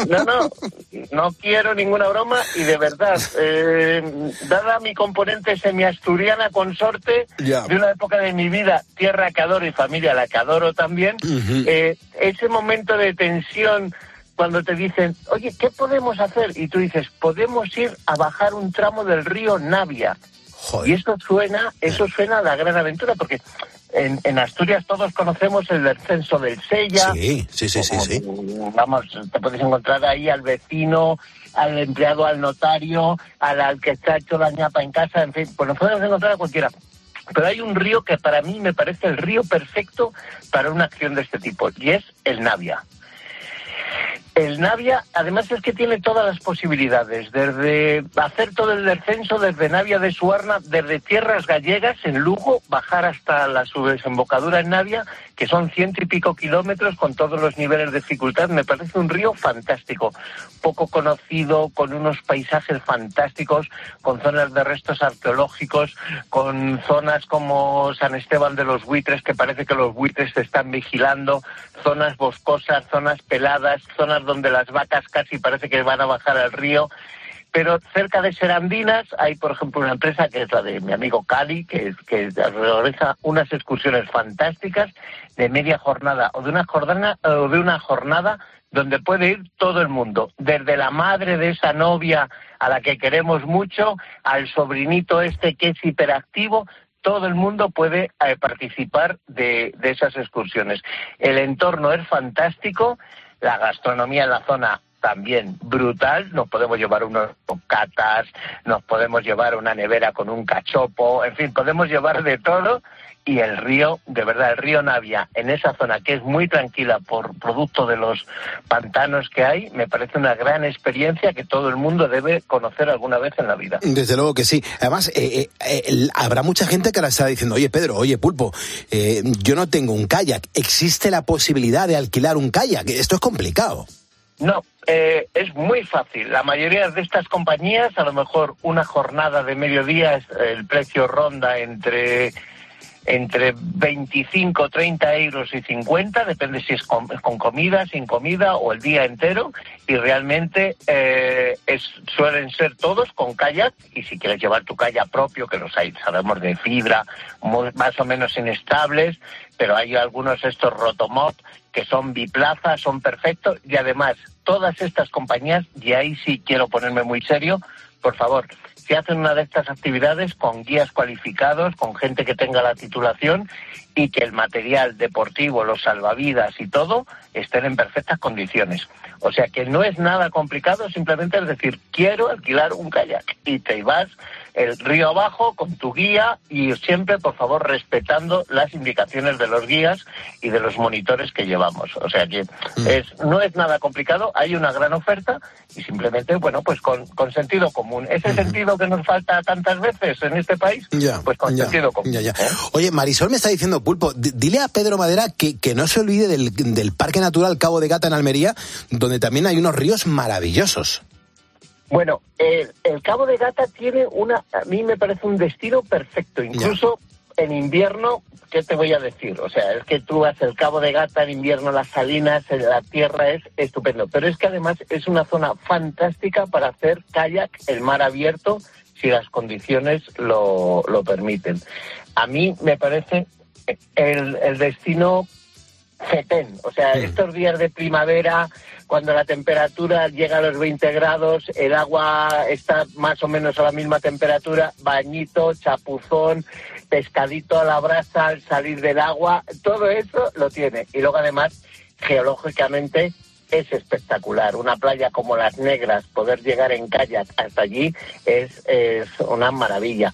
No quiero ninguna broma y de verdad, dada mi componente semiasturiana consorte de una época de mi vida, tierra que adoro y familia la que adoro también, ese momento de tensión cuando te dicen, oye, ¿qué podemos hacer? Y tú dices, podemos ir a bajar un tramo del río Navia. Joder. Y eso suena a la gran aventura, porque en Asturias todos conocemos el descenso del Sella. Sí. Vamos, te puedes encontrar ahí al vecino, al empleado, al notario, al que está hecho la ñapa en casa, en fin, pues nos podemos encontrar a cualquiera. Pero hay un río que para mí me parece el río perfecto para una acción de este tipo, y es el Navia. El Navia, además, es que tiene todas las posibilidades, desde hacer todo el descenso desde Navia de Suarna, desde tierras gallegas en Lugo, bajar hasta su desembocadura en Navia, que son 100 y pico kilómetros con todos los niveles de dificultad. Me parece un río fantástico, poco conocido, con unos paisajes fantásticos, con zonas de restos arqueológicos, con zonas como San Esteban de los Buitres, que parece que los buitres te están vigilando, zonas boscosas, zonas peladas, zonas donde las vacas casi parece que van a bajar al río. Pero cerca de Serandinas hay, por ejemplo, una empresa que es la de mi amigo Cali, que realiza unas excursiones fantásticas de media jornada o de una jornada donde puede ir todo el mundo, desde la madre de esa novia a la que queremos mucho, al sobrinito que es hiperactivo. Todo el mundo puede participar de esas excursiones. El entorno es fantástico, la gastronomía en la zona también brutal. Nos podemos llevar unos bocatas, nos podemos llevar una nevera con un cachopo, en fin, podemos llevar de todo. Y el río, de verdad, el río Navia, en esa zona que es muy tranquila por producto de los pantanos que hay, me parece una gran experiencia que todo el mundo debe conocer alguna vez en la vida. Desde luego que sí. Además, habrá mucha gente que ahora está diciendo, oye Pedro, oye Pulpo, yo no tengo un kayak. ¿Existe la posibilidad de alquilar un kayak? Esto es complicado. No, es muy fácil. La mayoría de estas compañías, a lo mejor una jornada de mediodía, el precio ronda entre 25, 30 euros y 50, depende si es con comida, sin comida o el día entero, y realmente suelen ser todos con kayak, y si quieres llevar tu kayak propio, que los hay, sabemos, de fibra, más o menos inestables, pero hay algunos estos Rotomod que son biplaza, son perfectos, y además todas estas compañías, y ahí sí quiero ponerme muy serio, por favor, se hacen una de estas actividades con guías cualificados, con gente que tenga la titulación y que el material deportivo, los salvavidas y todo estén en perfectas condiciones. O sea que no es nada complicado, simplemente es decir, quiero alquilar un kayak y te vas el río abajo con tu guía y siempre, por favor, respetando las indicaciones de los guías y de los monitores que llevamos. O sea que no es nada complicado, hay una gran oferta y simplemente, bueno, pues con sentido común. Ese sentido que nos falta tantas veces en este país, pues con sentido común. Oye, Marisol me está diciendo, Pulpo, dile a Pedro Madera que no se olvide del Parque Natural Cabo de Gata en Almería, donde también hay unos ríos maravillosos. Bueno, el Cabo de Gata tiene a mí me parece un destino perfecto, incluso en invierno, ¿qué te voy a decir? O sea, es que tú vas el Cabo de Gata en invierno, las salinas, la tierra es estupendo, pero es que además es una zona fantástica para hacer kayak, el mar abierto, si las condiciones lo permiten. A mí me parece el destino fetén, o sea, estos días de primavera, cuando la temperatura llega a los 20 grados, el agua está más o menos a la misma temperatura, bañito, chapuzón, pescadito a la brasa al salir del agua, todo eso lo tiene. Y luego además, geológicamente, es espectacular. Una playa como Las Negras, poder llegar en kayak hasta allí es una maravilla.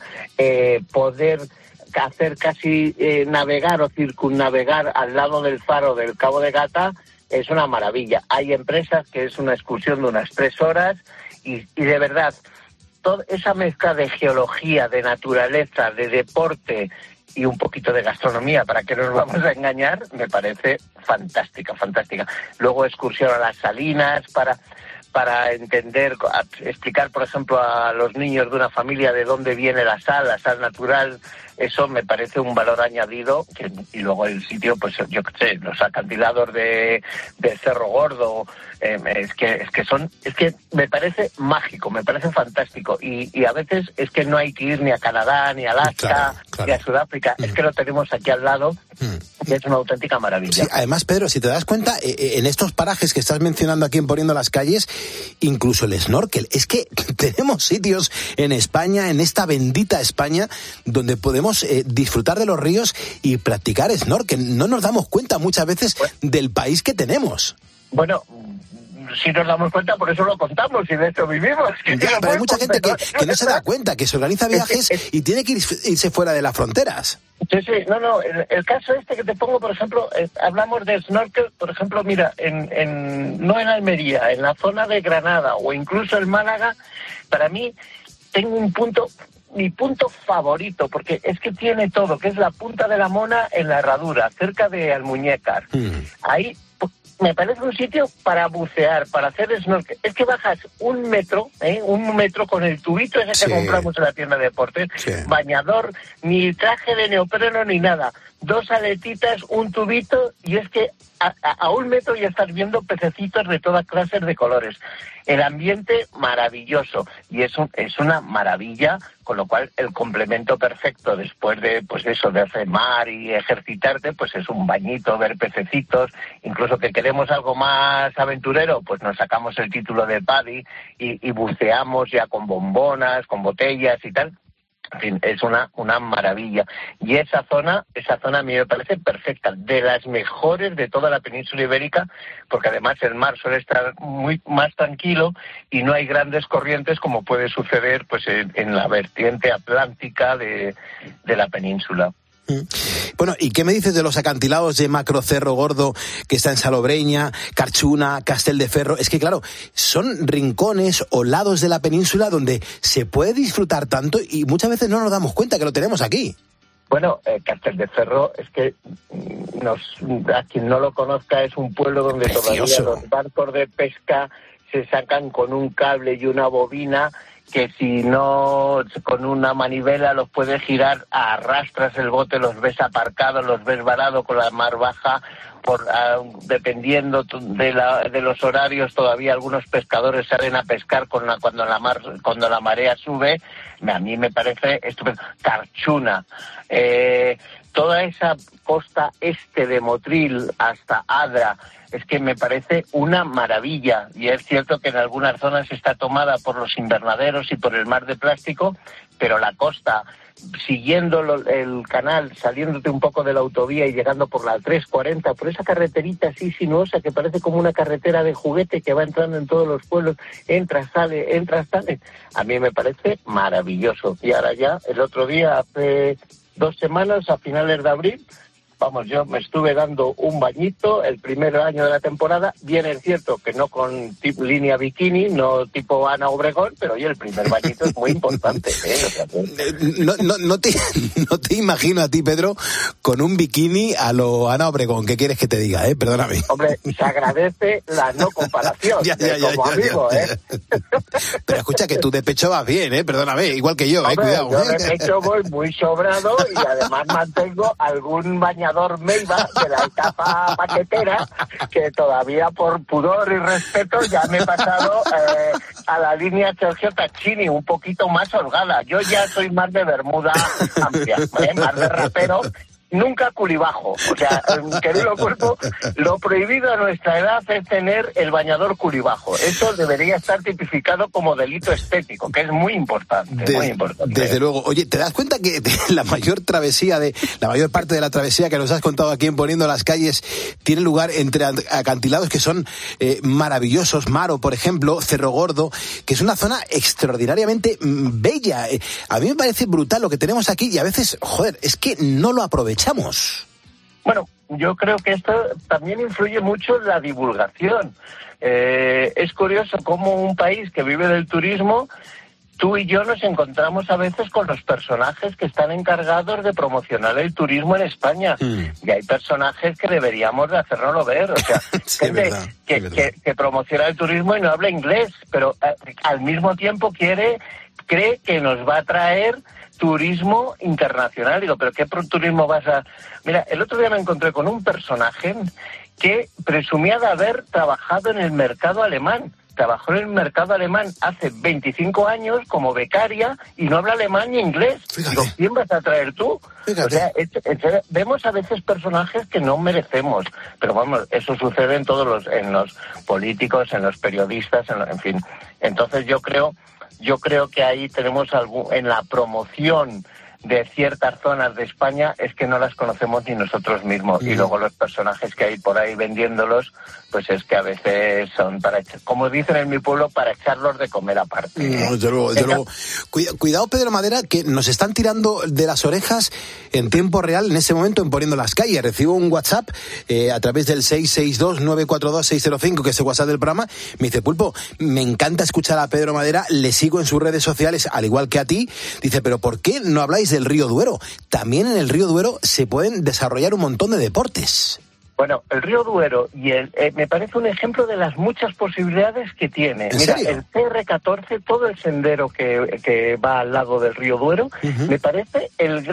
Poder hacer casi navegar o circunnavegar al lado del faro del Cabo de Gata es una maravilla. Hay empresas que es una excursión de unas 3 horas y de verdad, toda esa mezcla de geología, de naturaleza, de deporte y un poquito de gastronomía, para que no nos vamos a engañar, me parece fantástica, fantástica. Luego excursión a las salinas para entender, explicar, por ejemplo, a los niños de una familia de dónde viene la sal natural, eso me parece un valor añadido. Y luego el sitio, pues yo qué sé, los acantilados de Cerro Gordo, es que me parece mágico, me parece fantástico. Y a veces es que no hay que ir ni a Canadá, ni a Alaska, ni a Sudáfrica, es que lo tenemos aquí al lado, y es una auténtica maravilla. Sí, además, Pedro, si te das cuenta, en estos parajes que estás mencionando aquí en Poniendo las Calles, incluso el snorkel, es que tenemos sitios en España, en esta bendita España, donde podemos disfrutar de los ríos y practicar snorkel. No nos damos cuenta muchas veces del país que tenemos. Bueno, si nos damos cuenta, por eso lo contamos y de esto vivimos. Pero hay mucha gente que no se da cuenta, que se organiza viajes y tiene que irse fuera de las fronteras. Sí, el caso que te pongo, por ejemplo, hablamos de snorkel, por ejemplo, mira, no en Almería, en la zona de Granada o incluso en Málaga, para mí tengo mi punto favorito, porque es que tiene todo, que es la Punta de la Mona en la Herradura, cerca de Almuñécar. Ahí me parece un sitio para bucear, para hacer snorkel. Es que bajas 1 metro, un metro con el tubito ese que compramos en la tienda de deportes, bañador, ni traje de neopreno ni nada. 2 aletitas, un tubito, y es que a 1 metro ya estás viendo pececitos de todas clases de colores. El ambiente maravilloso, y es una maravilla, con lo cual el complemento perfecto después de, pues eso, de remar y ejercitarte, pues es un bañito, ver pececitos, incluso que queremos algo más aventurero, pues nos sacamos el título de PADI y buceamos ya con bombonas, con botellas y tal. En fin, es una maravilla. Y esa zona a mí me parece perfecta, de las mejores de toda la península ibérica, porque además el mar suele estar más tranquilo y no hay grandes corrientes como puede suceder pues en la vertiente atlántica de la península. Bueno, ¿y qué me dices de los acantilados de Macro Cerro Gordo que está en Salobreña, Carchuna, Castelldefels? Es que claro, son rincones o lados de la península donde se puede disfrutar tanto y muchas veces no nos damos cuenta que lo tenemos aquí. Bueno, Castelldefels es que a quien no lo conozca es un pueblo donde precioso. Todavía los barcos de pesca se sacan con un cable y una bobina que si no con una manivela los puedes girar, arrastras el bote, los ves aparcados, los ves varados con la mar baja, dependiendo de los horarios, todavía algunos pescadores salen a pescar cuando la marea sube. A mí me parece estupendo. Carchuna, toda esa costa este de Motril hasta Adra, es que me parece una maravilla. Y es cierto que en algunas zonas está tomada por los invernaderos y por el mar de plástico, pero la costa, siguiendo el canal, saliéndote un poco de la autovía y llegando por la 340, por esa carreterita así sinuosa que parece como una carretera de juguete que va entrando en todos los pueblos, entra, sale. A mí me parece maravilloso. Y ahora ya, el otro día, hace 2 semanas, a finales de abril, vamos, yo me estuve dando un bañito el primer año de la temporada. Bien es cierto que no con línea bikini, no tipo Ana Obregón, pero oye, el primer bañito es muy importante. No te imagino a ti, Pedro, con un bikini a lo Ana Obregón. ¿Qué quieres que te diga, Perdóname. Hombre, se agradece la no comparación como amigo, Pero escucha, que tú de pecho vas bien, Perdóname, igual que yo, Hombre, cuidado. Yo de pecho voy muy sobrado y además mantengo algún bañador Meiba de la etapa paquetera, que todavía por pudor y respeto ya me he pasado a la línea Sergio Tacchini, un poquito más holgada. Yo ya soy más de bermuda amplia, más de rapero. Nunca culibajo. O sea, querido cuerpo, lo prohibido a nuestra edad es tener el bañador culibajo. Eso debería estar tipificado como delito estético, que es muy importante. Muy importante. Desde luego. Oye, ¿te das cuenta que la mayor parte de la travesía que nos has contado aquí en Poniendo las Calles tiene lugar entre acantilados que son maravillosos? Maro, por ejemplo, Cerro Gordo, que es una zona extraordinariamente bella. A mí me parece brutal lo que tenemos aquí y a veces, es que no lo aprovechamos. Bueno, yo creo que esto también influye mucho en la divulgación. Es curioso cómo un país que vive del turismo, tú y yo nos encontramos a veces con los personajes que están encargados de promocionar el turismo en España. Y hay personajes que deberíamos de hacérnoslo ver. O sea, sí, gente que promociona el turismo y no habla inglés, pero al mismo tiempo cree que nos va a traer turismo internacional. Digo, ¿pero qué turismo vas a...? Mira, el otro día me encontré con un personaje que presumía de haber trabajado en el mercado alemán. Trabajó en el mercado alemán hace 25 años como becaria y no habla alemán ni inglés. Digo, ¿quién vas a traer tú? Fíjate. O sea, vemos a veces personajes que no merecemos, pero vamos, eso sucede en en los políticos, en los periodistas, en fin. Entonces yo creo que ahí tenemos algo en la promoción de ciertas zonas de España, es que no las conocemos ni nosotros mismos. Y luego los personajes que hay por ahí vendiéndolos, pues es que a veces son para, como dicen en mi pueblo, para echarlos de comer aparte. Desde luego. Cuidado, Pedro Madera, que nos están tirando de las orejas en tiempo real en ese momento en Poniendo las Calles. Recibo un WhatsApp a través del 662-942-605, que es el WhatsApp del programa. Me dice, Pulpo, me encanta escuchar a Pedro Madera, le sigo en sus redes sociales, al igual que a ti. Dice, pero ¿por qué no habláis del Río Duero? También en el Río Duero se pueden desarrollar un montón de deportes. Bueno, el Río Duero y me parece un ejemplo de las muchas posibilidades que tiene. Mira, el CR14, todo el sendero que va al lado del Río Duero, me parece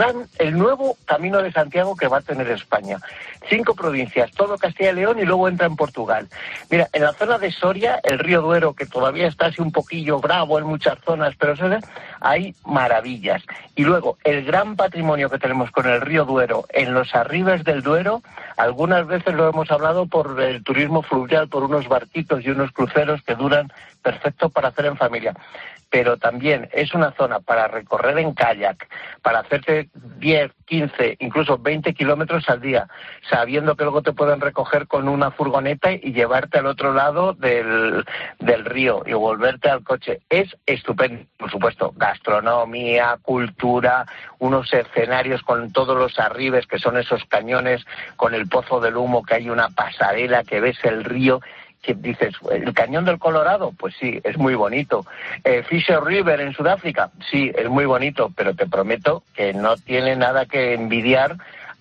el nuevo Camino de Santiago que va a tener España. 5 provincias, todo Castilla y León, y luego entra en Portugal. Mira, en la zona de Soria, el Río Duero, que todavía está así un poquillo bravo en muchas zonas, pero hay maravillas. Y luego, el gran patrimonio que tenemos con el Río Duero, en los arribes del Duero, algunas veces lo hemos hablado por el turismo fluvial, por unos barquitos y unos cruceros que duran perfecto para hacer en familia. Pero también es una zona para recorrer en kayak, para hacerte 10, 15, incluso 20 kilómetros al día, sabiendo que luego te pueden recoger con una furgoneta y llevarte al otro lado del río y volverte al coche. Es estupendo, por supuesto, gastronomía, cultura, unos escenarios con todos los arribes, que son esos cañones, con el Pozo del Humo, que hay una pasarela, que ves el río, que dices, ¿el Cañón del Colorado? Pues sí, es muy bonito. Fisher River en Sudáfrica, sí, es muy bonito, pero te prometo que no tiene nada que envidiar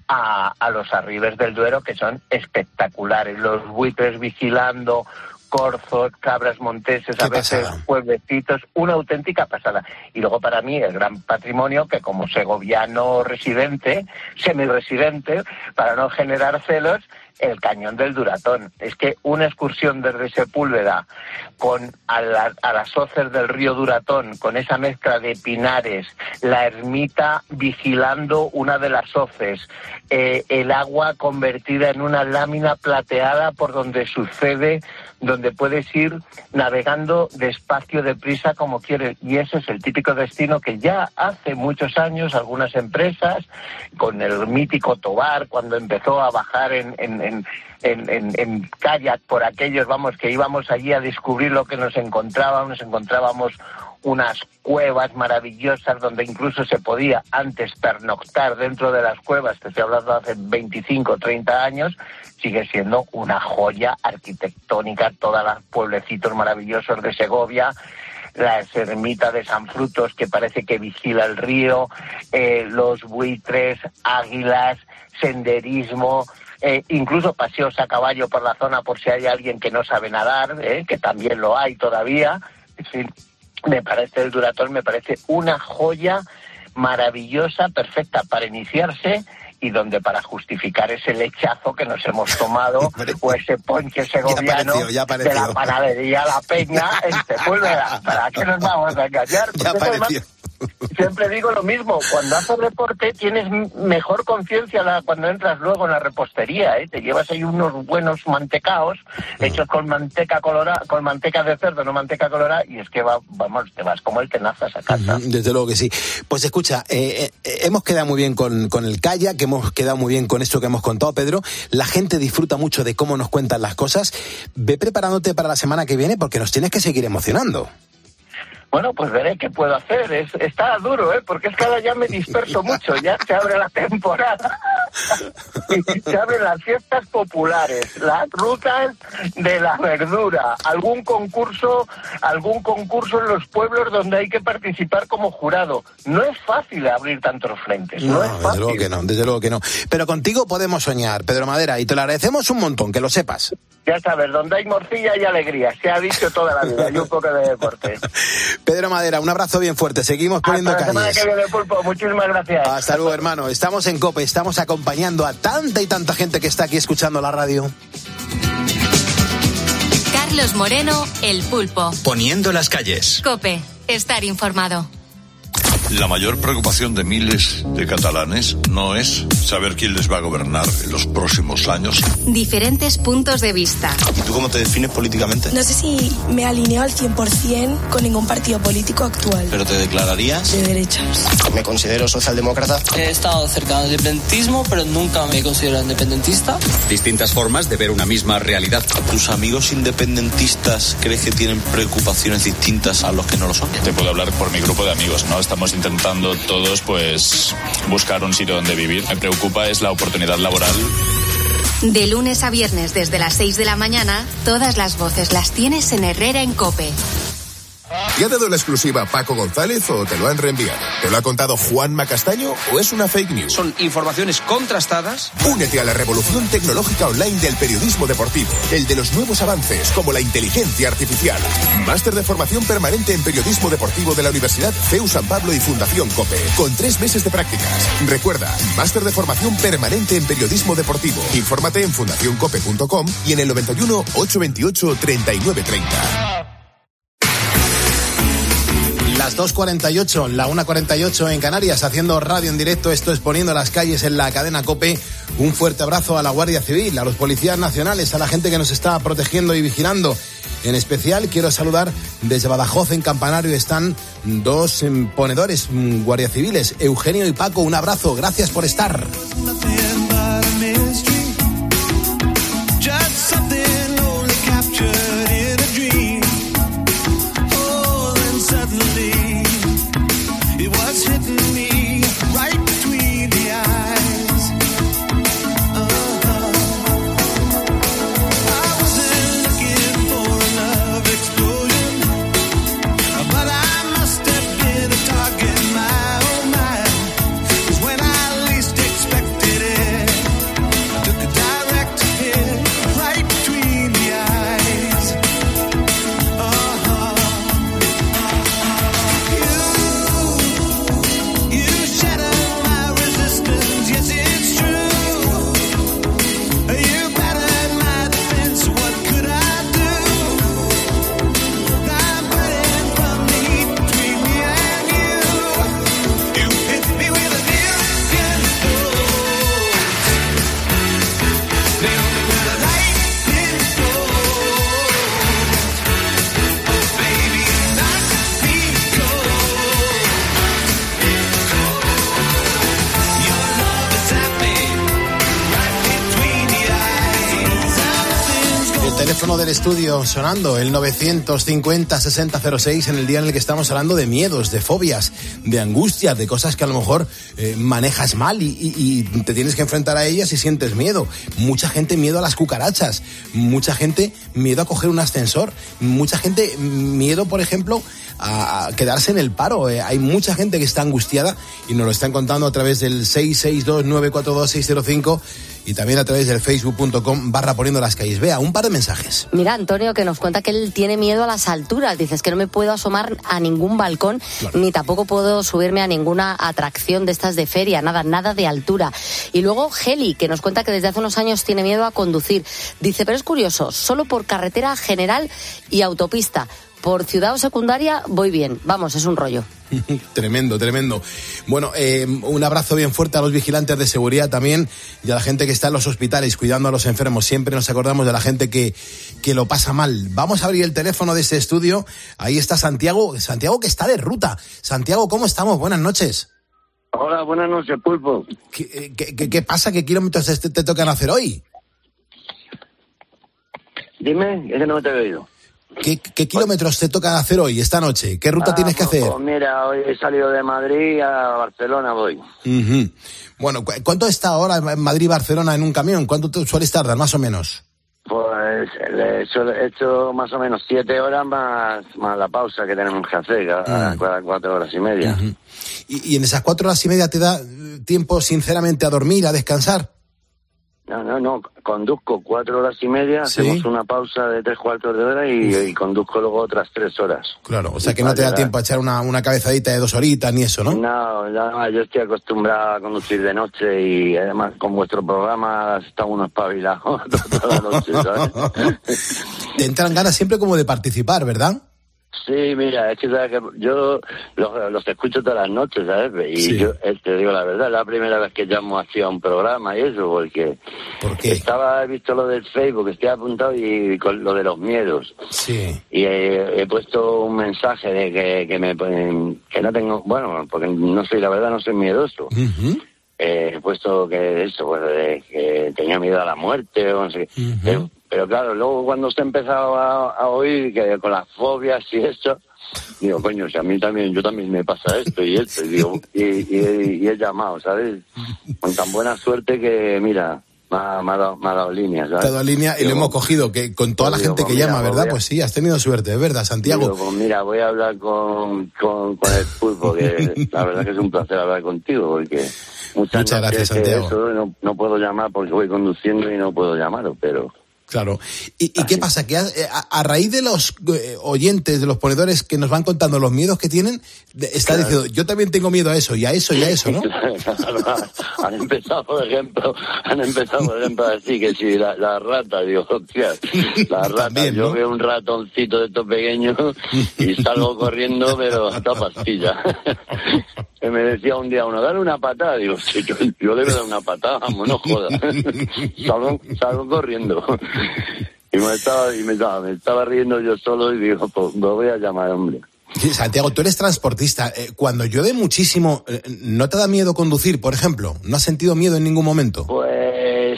a los arribes del Duero, que son espectaculares. Los buitres vigilando, corzos, cabras monteses, a veces pueblecitos, una auténtica pasada. Y luego para mí el gran patrimonio, que como segoviano residente, semiresidente, para no generar celos, el cañón del Duratón. Es que una excursión desde Sepúlveda a las hoces del río Duratón, con esa mezcla de pinares, la ermita vigilando una de las hoces, el agua convertida en una lámina plateada por donde sucede, donde puedes ir navegando despacio, deprisa, como quieres. Y ese es el típico destino que ya hace muchos años algunas empresas, con el mítico Tobar, cuando empezó a bajar en kayak por aquellos, que íbamos allí a descubrir lo que nos encontrábamos unas cuevas maravillosas donde incluso se podía antes pernoctar dentro de las cuevas, te estoy hablando de hace 25 o 30 años, sigue siendo una joya arquitectónica, todos los pueblecitos maravillosos de Segovia, la ermita de San Frutos que parece que vigila el río, los buitres, águilas, senderismo, incluso paseos a caballo por la zona por si hay alguien que no sabe nadar, que también lo hay todavía. En fin, el Duratón me parece una joya maravillosa, perfecta para iniciarse, y donde para justificar ese lechazo que nos hemos tomado o ese ponche segoviano de la panadería La Peña en Sepúlveda. ¿Para qué nos vamos a engañar? Siempre digo lo mismo, cuando haces deporte tienes mejor conciencia cuando entras luego en la repostería, te llevas ahí unos buenos mantecaos hechos con manteca colorada, con manteca de cerdo, no manteca colorada, y es que te vas como el tenazas a casa. Desde luego que sí. Pues escucha, hemos quedado muy bien con el kayak, hemos quedado muy bien con esto que hemos contado, Pedro. La gente disfruta mucho de cómo nos cuentan las cosas. Ve preparándote para la semana que viene porque nos tienes que seguir emocionando. Bueno, pues veré qué puedo hacer. Está duro, porque es que ahora ya me disperso mucho. Ya se abre la temporada. Se abren las fiestas populares, las rutas de la verdura, algún concurso en los pueblos donde hay que participar como jurado. No es fácil abrir tantos frentes. No es fácil. Desde luego que no. Pero contigo podemos soñar, Pedro Madera, y te lo agradecemos un montón, que lo sepas. Ya sabes, donde hay morcilla hay alegría. Se ha dicho toda la vida. Y un poco de deporte. Pedro Madera, un abrazo bien fuerte. Seguimos poniendo calles. Hasta la semana que viene, Pulpo. Muchísimas gracias. Hasta luego, hermano. Estamos en COPE. Estamos acompañando a tanta y tanta gente que está aquí escuchando la radio. Carlos Moreno, El Pulpo. Poniendo las calles. COPE. Estar informado. La mayor preocupación de miles de catalanes no es saber quién les va a gobernar en los próximos años. Diferentes puntos de vista. ¿Y tú cómo te defines políticamente? No sé si me alineo al 100% con ningún partido político actual. ¿Pero te declararías? De derechas. Me considero socialdemócrata. He estado cerca del independentismo, pero nunca me considero independentista. Distintas formas de ver una misma realidad. ¿Tus amigos independentistas crees que tienen preocupaciones distintas a los que no lo son? Te puedo hablar por mi grupo de amigos, ¿no? Estamos intentando todos, buscar un sitio donde vivir. Me preocupa es la oportunidad laboral. De lunes a viernes desde las 6 de la mañana, todas las voces las tienes en Herrera en COPE. ¿Te ha dado la exclusiva Paco González o te lo han reenviado? ¿Te lo ha contado Juanma Castaño o es una fake news? Son informaciones contrastadas. Únete a la revolución tecnológica online del periodismo deportivo, el de los nuevos avances como la inteligencia artificial. Máster de formación permanente en periodismo deportivo de la Universidad CEU San Pablo y Fundación COPE, con 3 meses de prácticas. Recuerda, máster de formación permanente en periodismo deportivo. Infórmate en fundacioncope.com y en el 91 828 3930. Las 2:48, la 1:48 en Canarias, haciendo radio en directo. Esto es Poniendo las calles en la cadena COPE. Un fuerte abrazo a la Guardia Civil, a los policías nacionales, a la gente que nos está protegiendo y vigilando. En especial quiero saludar desde Badajoz, en Campanario, están 2 ponedores guardia civiles, Eugenio y Paco. Un abrazo, gracias por estar. When I least expected it. teléfono del estudio sonando, el 950-6006, en el día en el que estamos hablando de miedos, de fobias, de angustias, de cosas que a lo mejor manejas mal y te tienes que enfrentar a ellas y sientes miedo. Mucha gente miedo a las cucarachas, mucha gente miedo a coger un ascensor, mucha gente miedo, por ejemplo, a quedarse en el paro. Hay mucha gente que está angustiada y nos lo están contando a través del 662-942-605 y también a través del facebook.com/poniendo las calles. Vea, un par de mensajes. Mira, Antonio, que nos cuenta que él tiene miedo a las alturas. Dices que no me puedo asomar a ningún balcón, claro, ni tampoco puedo subirme a ninguna atracción de estas de feria, nada de altura. Y luego Heli, que nos cuenta que desde hace unos años tiene miedo a conducir. Dice, pero es curioso, solo por carretera general y autopista. Por ciudad o secundaria voy bien. Vamos, es un rollo. Tremendo. Bueno, un abrazo bien fuerte a los vigilantes de seguridad también y a la gente que está en los hospitales cuidando a los enfermos. Siempre nos acordamos de la gente que lo pasa mal. Vamos a abrir el teléfono de este estudio. Ahí está Santiago que está de ruta. Santiago, ¿cómo estamos? Buenas noches. Hola, buenas noches, Pulpo. ¿Qué pasa? ¿Qué kilómetros te tocan hacer hoy? Dime, es que no me te he oído. ¿Qué kilómetros te toca hacer hoy, esta noche? ¿Qué ruta tienes que hacer? Pues mira, hoy he salido de Madrid a Barcelona voy. Uh-huh. Bueno, ¿cuánto está ahora en Madrid-Barcelona en un camión? ¿Cuánto sueles tardar, más o menos? Pues he hecho más o menos 7 horas más la pausa que tenemos que hacer, 4 horas y media. Uh-huh. ¿Y en esas 4 horas y media te da tiempo, sinceramente, a dormir, a descansar? No, conduzco 4 horas y media, ¿sí? Hacemos una pausa de 3/4 de hora y conduzco luego otras 3 horas. Claro, o sea que no te da tiempo a echar una cabezadita de 2 horitas ni eso, ¿no? No, yo estoy acostumbrado a conducir de noche y además con vuestro programa está uno espabilado toda la noche, ¿sabes? Te entran ganas siempre como de participar, ¿verdad? Sí, mira, es que sabes que yo los escucho todas las noches, ¿sabes? Y sí, yo te digo la verdad, es la primera vez que llamo así a un programa y eso, porque ¿por qué? He visto lo del Facebook, estoy apuntado y con lo de los miedos. Sí. Y he puesto un mensaje de que no tengo, bueno, porque no soy miedoso. Uh-huh. He puesto que tenía miedo a la muerte o no sé qué. Uh-huh. Pero claro, luego cuando usted empezaba a oír que con las fobias y eso, digo, coño, si a mí también, yo también me pasa esto y esto, y he llamado, ¿sabes? Con tan buena suerte que, mira, me ha dado línea, ¿sabes? Te ha dado línea y lo hemos cogido, que con toda la gente que llama, ¿verdad? Pues sí, has tenido suerte, es verdad, Santiago. Digo, pues mira, voy a hablar con el Pulpo, que la verdad que es un placer hablar contigo, porque muchas gracias, Santiago. Eso no puedo llamar porque voy conduciendo y no puedo llamaros, pero... Claro. ¿Y qué pasa? Que a raíz de los oyentes, de los ponedores que nos van contando los miedos que tienen, está diciendo, yo también tengo miedo a eso, y a eso, ¿no? Han empezado, por ejemplo, a decir que si la rata, digo, hostia, la rata, también, ¿no? Yo veo un ratoncito de estos pequeños y salgo corriendo, pero hasta pastilla. Que me decía un día uno, dale una patada, digo, sí, yo le voy a dar una patada, vamos, no jodas. Salgo corriendo. Y me estaba riendo yo solo y digo, pues me voy a llamar, hombre. Sí, Santiago, tú eres transportista. Cuando llueve muchísimo, ¿no te da miedo conducir, por ejemplo? ¿No has sentido miedo en ningún momento? Pues...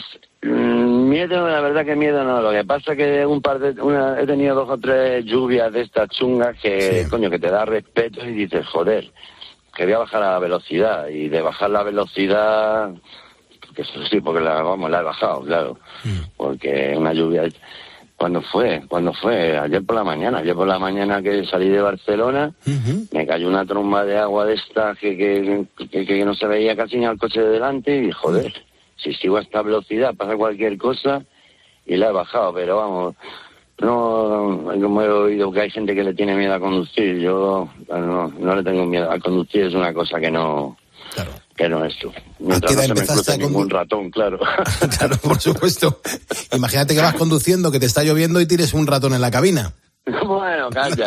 miedo, la verdad que miedo no. Lo que pasa es que he tenido 2 o 3 lluvias de estas chungas que, sí, coño, que te da respeto y dices, joder, que voy a bajar la velocidad. Y de bajar la velocidad... que eso sí, porque la he bajado, claro. Porque una lluvia... ¿Cuándo fue? Ayer por la mañana que salí de Barcelona, uh-huh, me cayó una tromba de agua de esta que no se veía casi ni al coche de delante y joder, si sigo a esta velocidad pasa cualquier cosa y la he bajado, pero vamos, no, como he oído que hay gente que le tiene miedo a conducir, yo no le tengo miedo a conducir, es una cosa que no... Claro. Que no es eso. Mientras no se me cruce ningún ratón, claro. Claro, por supuesto. Imagínate que vas conduciendo, que te está lloviendo y tires un ratón en la cabina. Bueno, calla.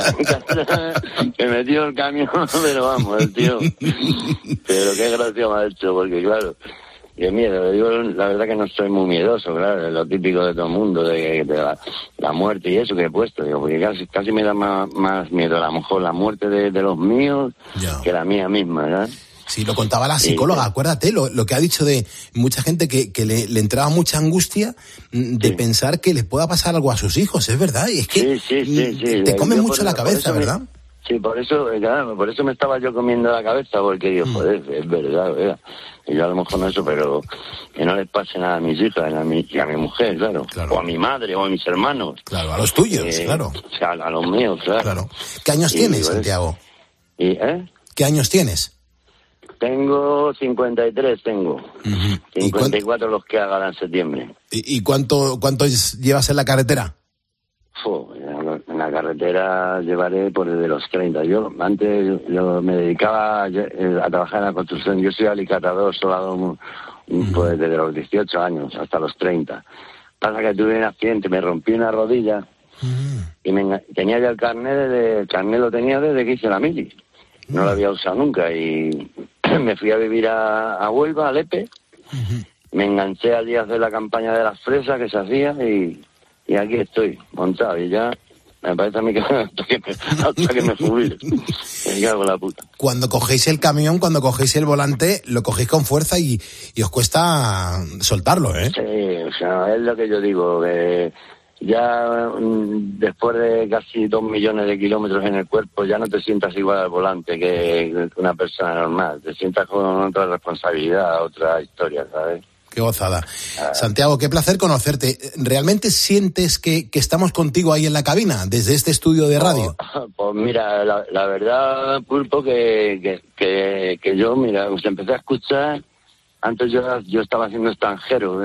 Que metió el camión, pero vamos, el tío. Pero qué gracia me ha hecho, porque claro, qué miedo. Yo la verdad que no soy muy miedoso, claro, es lo típico de todo el mundo, de la muerte y eso que he puesto, digo, porque casi me da más miedo a lo mejor la muerte de los míos que la mía misma, ¿verdad? Sí, lo contaba la psicóloga, acuérdate lo que ha dicho de mucha gente que le entraba mucha angustia de pensar que les pueda pasar algo a sus hijos, es verdad, y es que te come mucho la cabeza, ¿verdad? Sí, por eso me estaba yo comiendo la cabeza, porque digo, joder, es verdad. Y yo a lo mejor no eso, pero que no les pase nada a mis hijas, y a mi mujer, claro. O a mi madre, o a mis hermanos. Claro, a los tuyos, claro. O sea, a los míos, claro. ¿Qué años tienes, Santiago? ¿Qué años tienes? Tengo 53, tengo. 54 los que hagan en septiembre. ¿Y cuánto llevas en la carretera? En la carretera llevaré por desde los 30. Yo antes me dedicaba a trabajar en la construcción. Yo soy alicatador, soldador, pues desde los 18 años hasta los 30. Pasa que tuve un accidente, me rompí una rodilla y tenía ya el carnet lo tenía desde que hice la mili. No lo había usado nunca y me fui a vivir a Huelva, a Lepe. Me enganché al día de hacer la campaña de las fresas que se hacía y aquí estoy, montado, y ya me parece a mí que hasta que me jubile. Me cago en la puta. Cuando cogéis el camión, cuando cogéis el volante, lo cogéis con fuerza y os cuesta soltarlo, ¿eh? Sí, o sea, es lo que yo digo, que ya después de casi 2 millones de kilómetros en el cuerpo, ya no te sientas igual al volante que una persona normal. Te sientas con otra responsabilidad, otra historia, ¿sabes? Qué gozada. Santiago, qué placer conocerte. ¿Realmente sientes que estamos contigo ahí en la cabina, desde este estudio de radio? Pues mira, la verdad, Pulpo, que yo, mira, pues empecé a escuchar. Antes yo estaba haciendo extranjero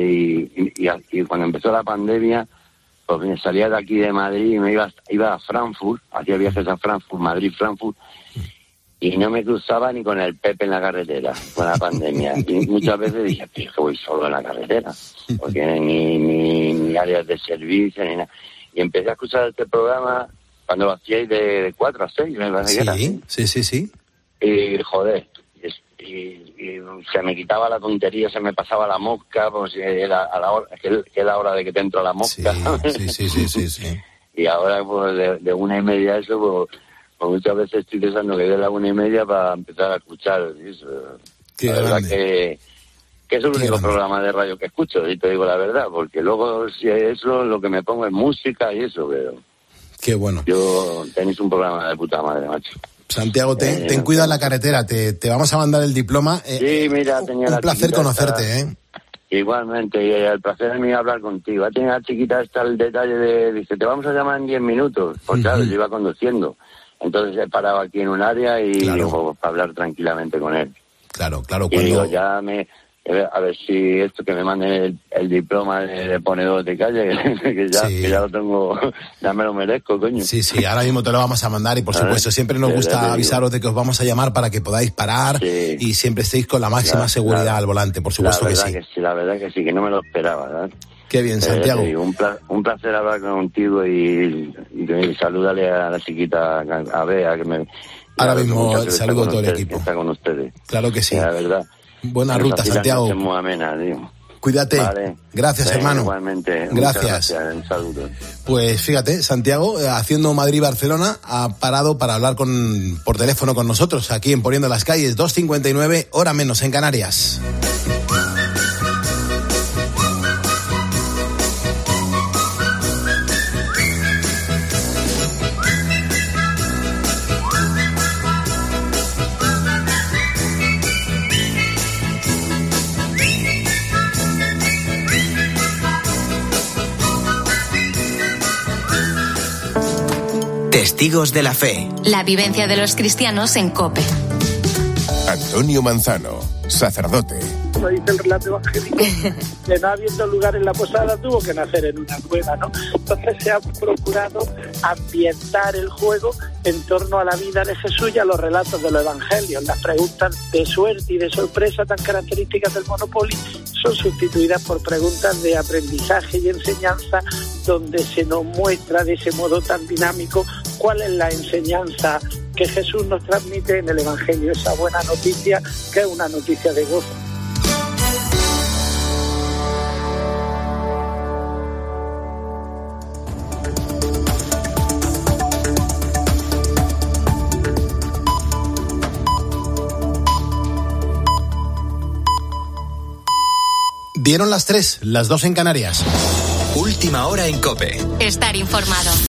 y cuando empezó la pandemia, pues me salía de aquí de Madrid y me iba a Frankfurt, hacía viajes a Frankfurt, Madrid, Frankfurt. Y no me cruzaba ni con el Pepe en la carretera, con la pandemia. Y muchas veces dije, tío, que voy solo en la carretera, porque ni áreas de servicio, ni nada. Y empecé a escuchar este programa cuando lo hacíais de 4 a 6, me parece que era. Sí. Y, joder, y se me quitaba la tontería, se me pasaba la mosca, pues era a la hora, que es la hora de que te entra la mosca. Sí. Y ahora, pues, de 1:30 a eso, pues muchas veces estoy pensando que de la 1:30 para empezar a escuchar eso. La verdad que es el único programa de radio que escucho, y te digo la verdad, porque luego si eso lo que me pongo es música y eso, pero qué bueno. Yo tenéis un programa de puta madre, macho. Santiago, ten cuidado en la carretera, te vamos a mandar el diploma. Sí, mira, tenía un placer conocerte, ¿eh? Igualmente, y el placer es mío hablar contigo. Ha tenido la chiquita el detalle dice, te vamos a llamar en 10 minutos. Pues claro, yo iba conduciendo. Entonces he parado aquí en un área y digo, para hablar tranquilamente con él. Claro. Y digo, a ver si esto que me manden el diploma de ponedor de calle, que ya lo tengo, ya me lo merezco, coño. Sí, ahora mismo te lo vamos a mandar y por supuesto siempre nos gusta avisaros de que os vamos a llamar para que podáis parar y siempre estéis con la máxima seguridad al volante, por supuesto que sí. La verdad que sí, que no me lo esperaba, ¿verdad? Qué bien, Santiago. Un placer hablar contigo y salúdale a la chiquita, a Bea, que me... Ahora mismo saludo a todo el equipo. Está con ustedes. Claro que sí. La verdad. Buena ruta, Santiago. Muy amena, tío. Cuídate. Vale. Gracias, hermano. Igualmente. Gracias. Un saludo. Pues fíjate, Santiago, haciendo Madrid-Barcelona, ha parado para hablar por teléfono con nosotros, aquí en Poniendo las Calles, 2:59, hora menos en Canarias. Testigos de la fe. La vivencia de los cristianos en COPE. Antonio Manzano, sacerdote. Como dice el relato evangélico, de no habiendo lugar en la posada tuvo que nacer en una cueva, ¿no? Entonces se ha procurado ambientar el juego en torno a la vida de Jesús y a los relatos de los evangelios. Las preguntas de suerte y de sorpresa tan características del Monopoly son sustituidas por preguntas de aprendizaje y enseñanza, donde se nos muestra de ese modo tan dinámico cuál es la enseñanza que Jesús nos transmite en el Evangelio, esa buena noticia que es una noticia de gozo. Dieron las 3, las 2 en Canarias. Última hora en COPE. Estar informado.